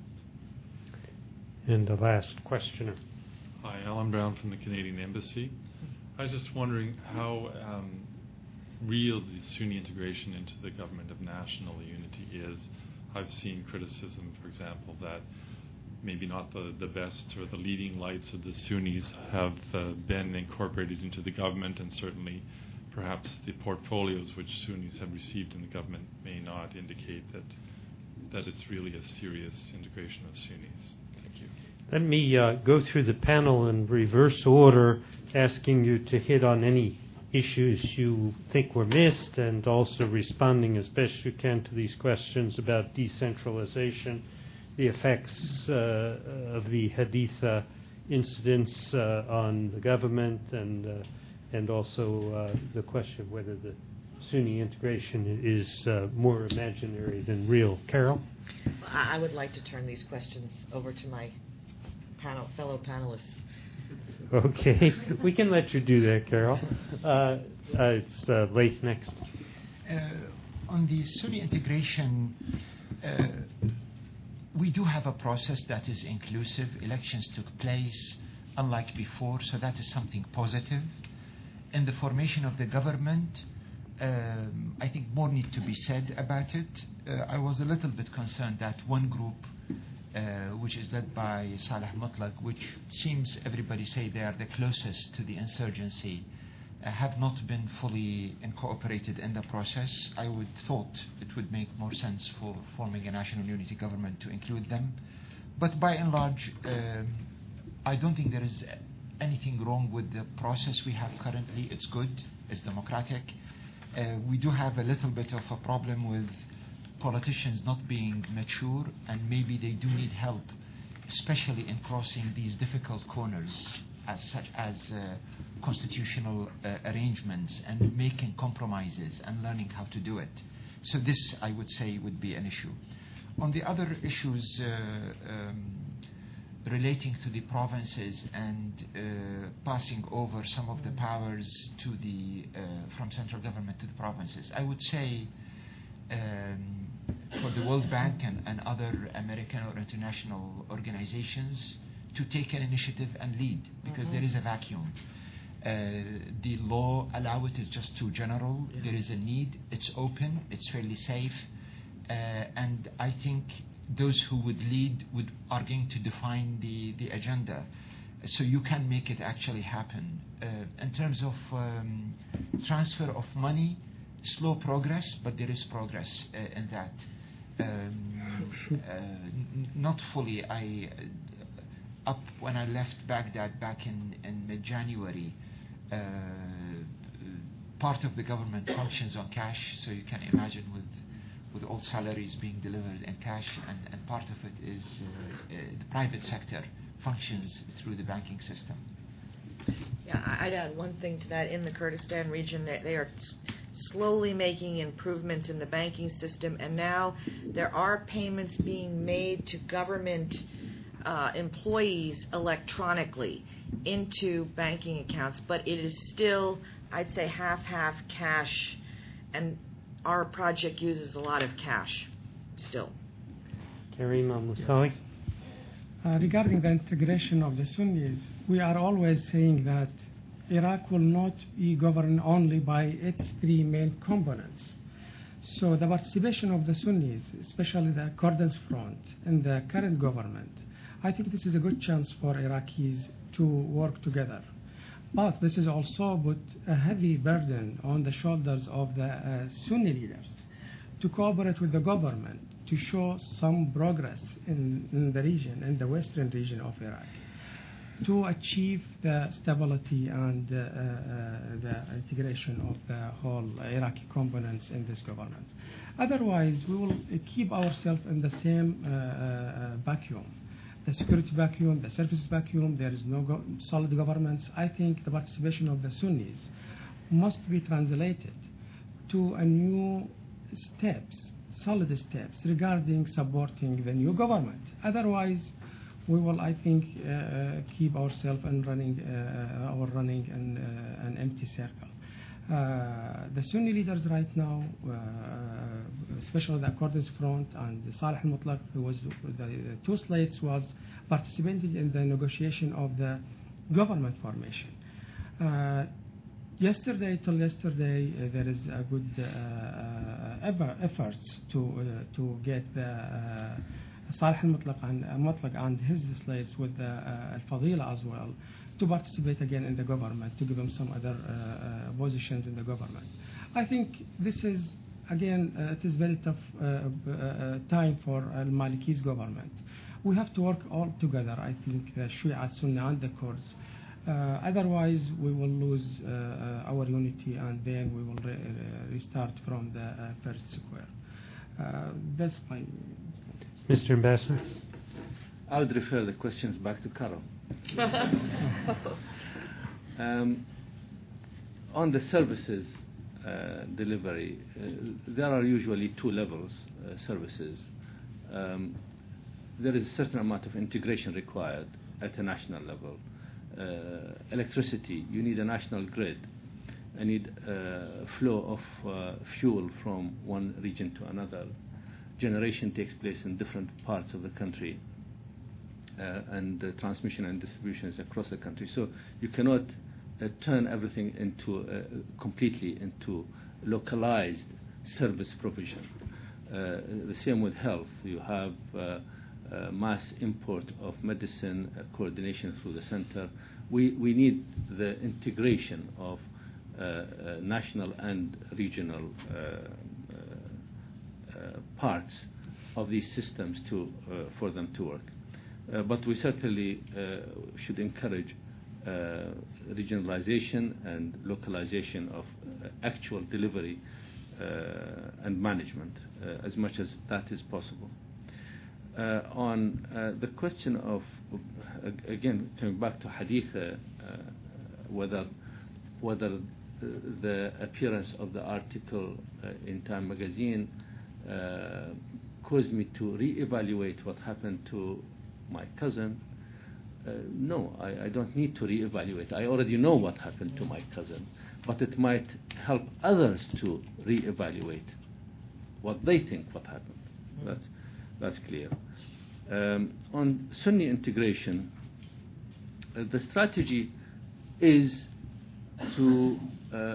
And the last questioner. Hi, Alan Brown from the Canadian Embassy. I was just wondering how um, real the Sunni integration into the government of national unity is. I've seen criticism, for example, that maybe not the, the best or the leading lights of the Sunnis have uh, been incorporated into the government, and certainly perhaps the portfolios which Sunnis have received in the government may not indicate that that it's really a serious integration of Sunnis. Thank you. Let me uh, go through the panel in reverse order, asking you to hit on any issues you think were missed, and also responding as best you can to these questions about decentralization, the effects uh, of the Haditha incidents uh, on the government, and uh, and also uh, the question of whether the Sunni integration is uh, more imaginary than real. Carol? I would like to turn these questions over to my panel, fellow panelists. Okay, we can let you do that, Carol. Uh, uh, it's uh, Laith next. Uh, on the Sunni integration, uh, we do have a process that is inclusive. Elections took place, unlike before, so that is something positive. In the formation of the government, um, I think more need to be said about it. Uh, I was a little bit concerned that one group, uh, which is led by Saleh Mutlaq, which seems everybody say they are the closest to the insurgency, uh, have not been fully incorporated in the process. I would thought it would make more sense for forming a national unity government to include them. But by and large, um, I don't think there is anything wrong with the process we have currently. It's good, it's democratic. Uh, we do have a little bit of a problem with politicians not being mature, and maybe they do need help, especially in crossing these difficult corners, as such as uh, constitutional uh, arrangements and making compromises and learning how to do it. So this, I would say, would be an issue. On the other issues uh, um, relating to the provinces and uh, passing over some of the powers to the uh, from central government to the provinces, I would say um, for the World Bank and, and other American or international organizations to take an initiative and lead, because mm-hmm. there is a vacuum. Uh, the law allow it is just too general. Yeah. There is a need. It's open. It's fairly safe. Uh, and I think those who would lead would are going to define the, the agenda. So you can make it actually happen. Uh, in terms of um, transfer of money, slow progress, but there is progress uh, in that. Um, uh, n- not fully. I uh, up when I left Baghdad back in, in mid-January, uh, part of the government functions on cash, so you can imagine with with all salaries being delivered in cash, and, and part of it is uh, uh, the private sector functions through the banking system. Yeah, I'd add one thing to that. In the Kurdistan region, they, they are s- slowly making improvements in the banking system, and now there are payments being made to government uh, employees electronically into banking accounts, but it is still, I'd say, half-half cash, and our project uses a lot of cash still. Karim al-Musawi. Yes. Uh, regarding the integration of the Sunnis, we are always saying that Iraq will not be governed only by its three main components. So the participation of the Sunnis, especially the Kurdish Front, in the current government, I think this is a good chance for Iraqis to work together. But this is also put a heavy burden on the shoulders of the uh, Sunni leaders to cooperate with the government to show some progress in, in the region, in the western region of Iraq, to achieve the stability and uh, uh, the integration of the whole Iraqi components in this government. Otherwise, we will keep ourselves in the same uh, uh, vacuum. The security vacuum, the services vacuum, there is no go- solid governments. I think the participation of the Sunnis must be translated to a new steps, solid steps regarding supporting the new government. Otherwise, we will, I think, uh, keep ourselves and running, uh, our running in uh, an empty circle. Uh, the Sunni leaders right now, uh, especially the Accordance Front and Saleh al-Mutlaq, who was the, the two slates, was participating in the negotiation of the government formation. Uh, yesterday till yesterday, uh, there is a good uh, ever efforts to uh, to get the uh, Saleh al-Mutlaq and uh, Mutlaq and his slates with the uh, al-Fadila as well, to participate again in the government, to give them some other uh, uh, positions in the government. I think this is, again, uh, it is very tough uh, uh, time for al-Maliki's government. We have to work all together, I think, the Shia, Sunni, and the Kurds. Uh, otherwise, we will lose uh, uh, our unity, and then we will re uh, restart from the uh, first square. Uh, that's my... Mister Ambassador? I would refer the questions back to Carol. um, on the services uh, delivery, uh, there are usually two levels uh, services. Um, there is a certain amount of integration required at a national level. Uh, electricity, you need a national grid. You need uh, flow of uh, fuel from one region to another. Generation takes place in different parts of the country. Uh, and uh, transmission and distribution is across the country. So you cannot uh, turn everything into uh, completely into localized service provision. Uh, the same with health. You have uh, uh, mass import of medicine, uh, coordination through the center. We, we need the integration of uh, uh, national and regional uh, uh, uh, parts of these systems to, uh, for them to work. Uh, but we certainly uh, should encourage uh, regionalization and localization of uh, actual delivery uh, and management uh, as much as that is possible. Uh, on uh, the question of, uh, again, coming back to Haditha, uh, whether, whether the appearance of the article uh, in Time magazine uh, caused me to re-evaluate what happened to my cousin, uh, no, I, I don't need to re-evaluate. I already know what happened to my cousin, but it might help others to re-evaluate what they think what happened. That's, that's clear. Um, on Sunni integration, uh, the strategy is to uh,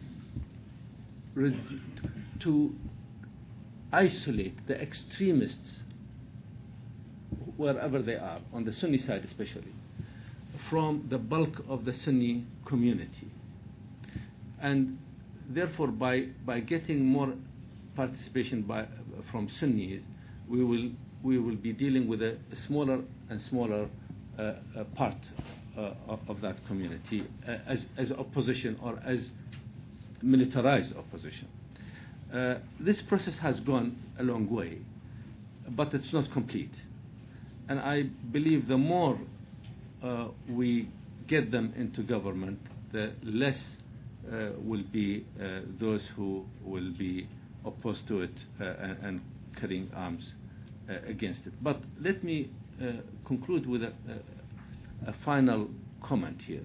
to isolate the extremists wherever they are, on the Sunni side especially, from the bulk of the Sunni community. And therefore, by, by getting more participation by, from Sunnis, we will, we will be dealing with a smaller and smaller uh, uh, part uh, of that community uh, as, as opposition or as militarized opposition. Uh, this process has gone a long way, but it's not complete. And I believe the more uh, we get them into government, the less uh, will be uh, those who will be opposed to it uh, and, and carrying arms uh, against it. But let me uh, conclude with a, a, a final comment here.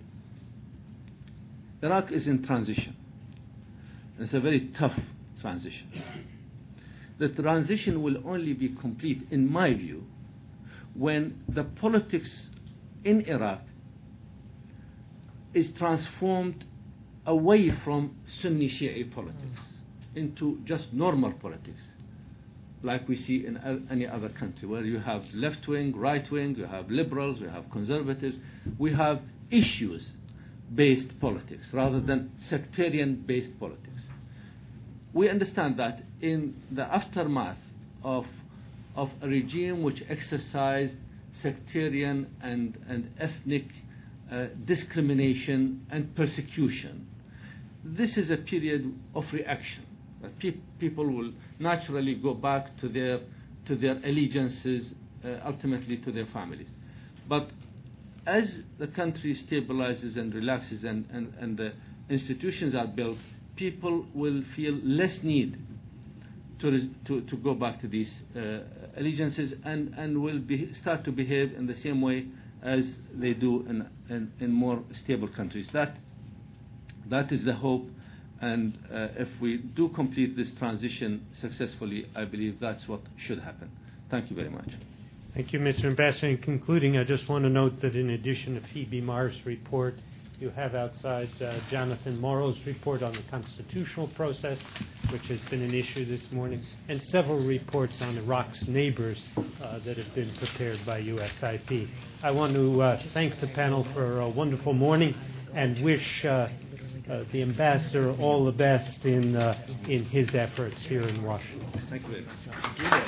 Iraq is in transition. It's a very tough transition. The transition will only be complete, in my view, when the politics in Iraq is transformed away from Sunni Shia politics into just normal politics, like we see in any other country, where you have left wing, right wing, you have liberals, you have conservatives. We have issues based politics rather than sectarian based politics. We understand that in the aftermath of of a regime which exercised sectarian and, and ethnic uh, discrimination and persecution. This is a period of reaction. That pe people will naturally go back to their, to their allegiances, uh, ultimately to their families. But as the country stabilizes and relaxes and, and, and the institutions are built, people will feel less need to, to, to go back to these uh, allegiances and, and will be, start to behave in the same way as they do in, in, in more stable countries. That, that is the hope And uh, if we do complete this transition successfully, I believe that's what should happen. Thank you very much. Thank you, Mister Ambassador. In concluding, I just want to note that in addition to Phoebe Marr's report, you have outside uh, Jonathan Morrow's report on the constitutional process, which has been an issue this morning, and several reports on Iraq's neighbors uh, that have been prepared by U S I P. I want to uh, thank the panel for a wonderful morning and wish uh, uh, the ambassador all the best in uh, in his efforts here in Washington. Thank you very much.